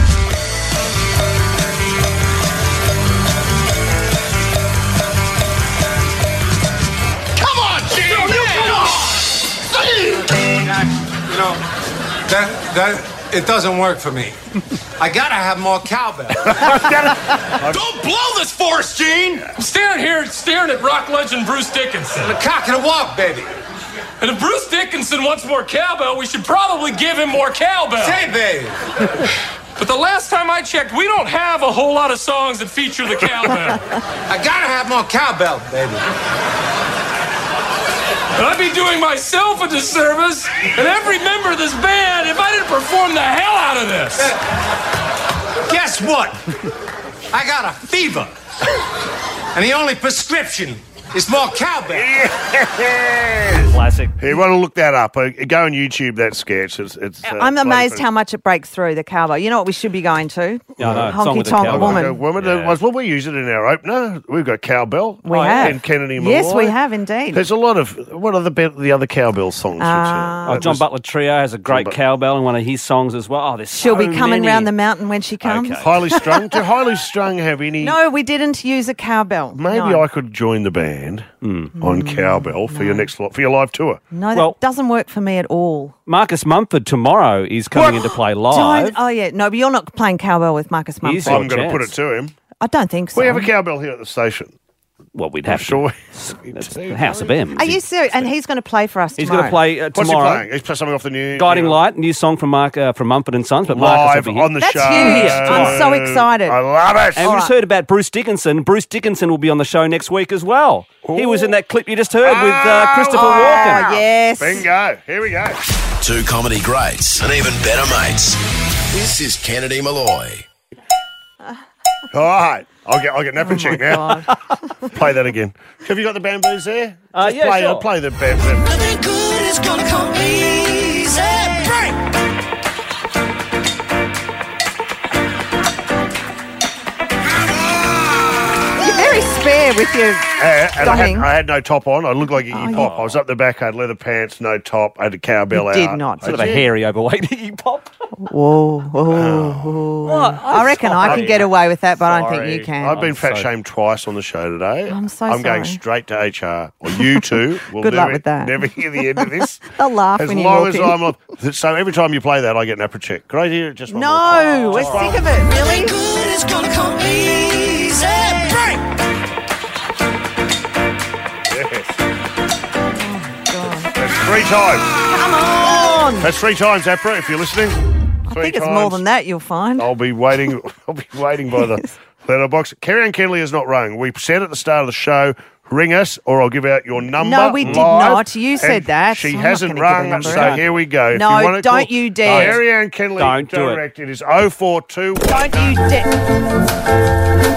Q: Come on, Gene.
H: You know, that that it doesn't work for me. I gotta have more cowbell.
N: Don't blow this for us, Gene! I'm staring here, staring at rock legend Bruce Dickinson.
H: The cock and a walk, baby.
N: And if Bruce Dickinson wants more cowbell, we should probably give him more cowbell.
H: Say, baby.
N: But the last time I checked, we don't have a whole lot of songs that feature the cowbell.
H: I gotta have more cowbell, baby.
N: And I'd be doing myself a disservice and every member of this band if I didn't perform the hell out of this.
H: Guess what? I got a fever. And the only prescription is more cowbell.
S: Classic.
B: You want to look that up? Uh, Go on YouTube. That sketch. It's, it's, uh,
C: I'm
B: bloody
C: amazed
B: funny.
C: how much it breaks through the cowbell. You know what we should be going to?
S: Yeah, I know. Song
C: Honky
S: with the
C: Tonk
S: cowbell.
C: Woman.
B: Uh, woman uh, was well, we use it in our opener. We've got cowbell.
C: We have.
B: And Kennedy Malloy.
C: Yes, we have indeed.
B: There's a lot of what are the be- the other cowbell songs? which, uh,
C: Uh,
S: Oh,
B: that
S: John
B: was-
S: Butler Trio has a great
B: But-
S: cowbell in one of his songs as well. Oh, there's
C: She'll
S: so
C: be coming
S: many.
C: round the mountain when she comes.
S: Okay.
B: Highly Strung. Do Highly Strung have any?
C: No, we didn't use a cowbell.
B: Maybe
C: no.
B: I could join the band
S: Mm.
B: on cowbell for your next li- for your live tour.
C: No, that
S: Well-
C: doesn't work for me at all.
S: Marcus Mumford tomorrow is coming into play live.
C: Don't, oh, yeah. No, but you're not playing cowbell with Marcus
S: He's
C: Mumford.
S: your
B: I'm going to put it
S: chance.
B: to him.
C: I don't think so.
B: We have a cowbell here at the station.
S: Well, we'd
B: I'm
S: have
B: sure.
S: to. That's the House of M.
C: Are you serious? And he's going to play for us
S: He's
C: tomorrow.
S: going to play uh,
B: What's he
S: tomorrow.
B: playing? He's playing something off the new
S: Guiding
B: you know,
S: Light, new song from Mark uh, from Mumford and Sons, but Marcus
B: live
S: will be here.
B: on the
C: That's
B: show.
C: huge. I'm so excited.
B: I love it.
S: And
C: All
S: we just
C: right.
S: heard about Bruce Dickinson. Bruce Dickinson will be on the show next week as well. He was in that clip you just heard with uh, Christopher Walken.
C: Oh, yes.
B: Bingo. Here we go.
A: Two comedy greats and even better mates. This is Kennedy Malloy.
B: All right. I'll get I'll get an Aprichick now.
C: God.
B: Play that again. Have you got the bamboos there?
S: Uh,
B: Just
S: yeah,
B: play,
S: sure.
B: play the bamboo.
Q: Nothing good is gonna come easy. Break.
C: You're very spare with your
B: Uh, and I had,
C: stunning.
B: I had no top on. I looked like Iggy
C: Oh,
B: Pop. I was up the back. I had leather pants, no top. I had a cowbell
C: You
B: out.
C: did not.
B: I
S: Sort of a
B: did.
S: hairy, overweight Iggy Pop.
C: Whoa, whoa, whoa.
S: What?
C: I reckon I
S: sorry.
C: can get away with that, but I don't think
S: Sorry.
C: you can.
B: I've been
S: I'm
B: fat
S: so-
B: shamed twice on the show today.
C: I'm so
B: I'm going
C: sorry.
B: straight to H R. Well, you two will
C: Good
B: never,
C: luck with that.
B: never hear the end of this.
C: They'll laugh
B: As
C: when you
B: long
C: walk
B: as
C: in.
B: I'm on. So every time you play that, I get an Aprichick. Could I hear it just one more time?
C: No, we're
B: Just
C: sick
B: one.
C: of it, really.
Q: Good is gonna come easy. Break.
B: Yes. That's three times.
C: Come on.
B: That's three times, Apra, if you're listening.
C: I
B: Three
C: think it's
B: times.
C: more than that, you'll find.
B: I'll be waiting. I'll be waiting by the letterbox. Kerry-Ann Kenley has not rung. We said at the start of the show, ring us, or I'll give out your number.
C: No, we did
B: live.
C: not. You said
B: And
C: that.
B: She
C: I'm not
B: hasn't
C: gonna give a
B: rung,
C: number
B: so
C: out.
B: here we go. If
C: No,
B: you wanna
C: don't
B: call,
C: you dare.
B: Kerry-Ann Kenley,
S: Don't do it.
B: direct. It is oh four two.
C: Don't you dare.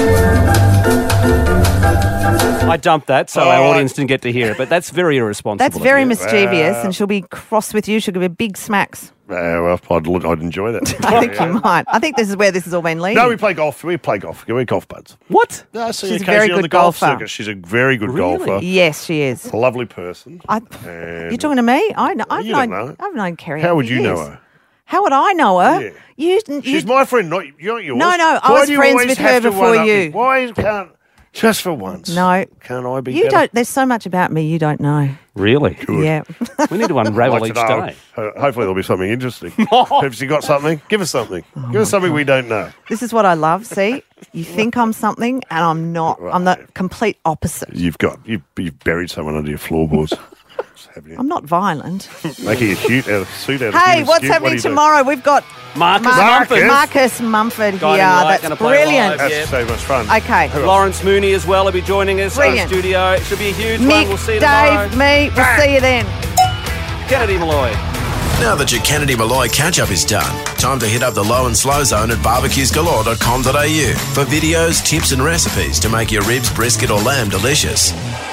S: I dumped that, so
B: All
S: our
B: right.
S: audience didn't get to hear it, but that's very irresponsible.
C: That's
S: of
C: very
S: you.
C: mischievous, and she'll be cross with you. She'll give you big smacks.
B: Uh, well, I'd, look- I'd enjoy that.
C: I think you might. I think this is where this has all been leading.
B: No, we play golf. We play golf. We're golf buds.
S: What?
B: No, I see
C: She's
B: her
C: a very
B: occasionally on
C: good
B: the golf
C: golfer.
B: circuit. She's a very good
C: Really?
B: golfer.
C: Yes, she is.
B: A lovely person.
C: I,
B: And
C: you're talking to me? I know, I've
B: You
C: known.
B: don't know.
C: I've known Kerry.
B: How
C: for
B: would you know
C: years.
B: her?
C: How would I know her?
B: Yeah.
C: You, you,
B: She's my friend, not, not yours.
C: No, no, I
B: Why
C: was
B: do you
C: friends
B: always
C: with
B: have
C: her
B: to
C: before
B: one-up me?
C: you.
B: Why can't, just for once,
C: No.
B: can't I be
C: You
B: better?
C: don't. There's so much about me you don't know.
S: Really?
B: Good.
C: Yeah.
S: We need to unravel
B: Like
S: each
B: to know.
S: day.
B: Ho- Hopefully there'll be something interesting. Have you got something? Give us something. Give us something we don't know.
C: This is what I love. See, you think I'm something, and I'm not. I'm the complete opposite.
B: You've got, you've, you've buried someone under your floorboards.
C: I'm not violent.
B: Making a cute out of, suit out of
C: Hey,
B: human
C: what's
B: skin.
C: happening
B: What do you do?
C: tomorrow? We've got
S: Marcus
C: Mar-
S: Mumford.
C: Marcus Mumford here.
S: Guiding Light,
C: That's
S: gonna play
C: brilliant.
S: live,
B: That's so much fun.
C: Okay.
S: Lawrence Mooney as well will be joining us in
C: Brilliant.
S: the studio. It should be a huge one.
C: Mick,
S: We'll see you tomorrow.
C: Dave, me. We'll see you then.
S: Kennedy Malloy.
A: Now that your Kennedy Malloy catch-up is done, time to hit up the low and slow zone at barbecues galore dot com dot a u for videos, tips and recipes to make your ribs, brisket or lamb delicious.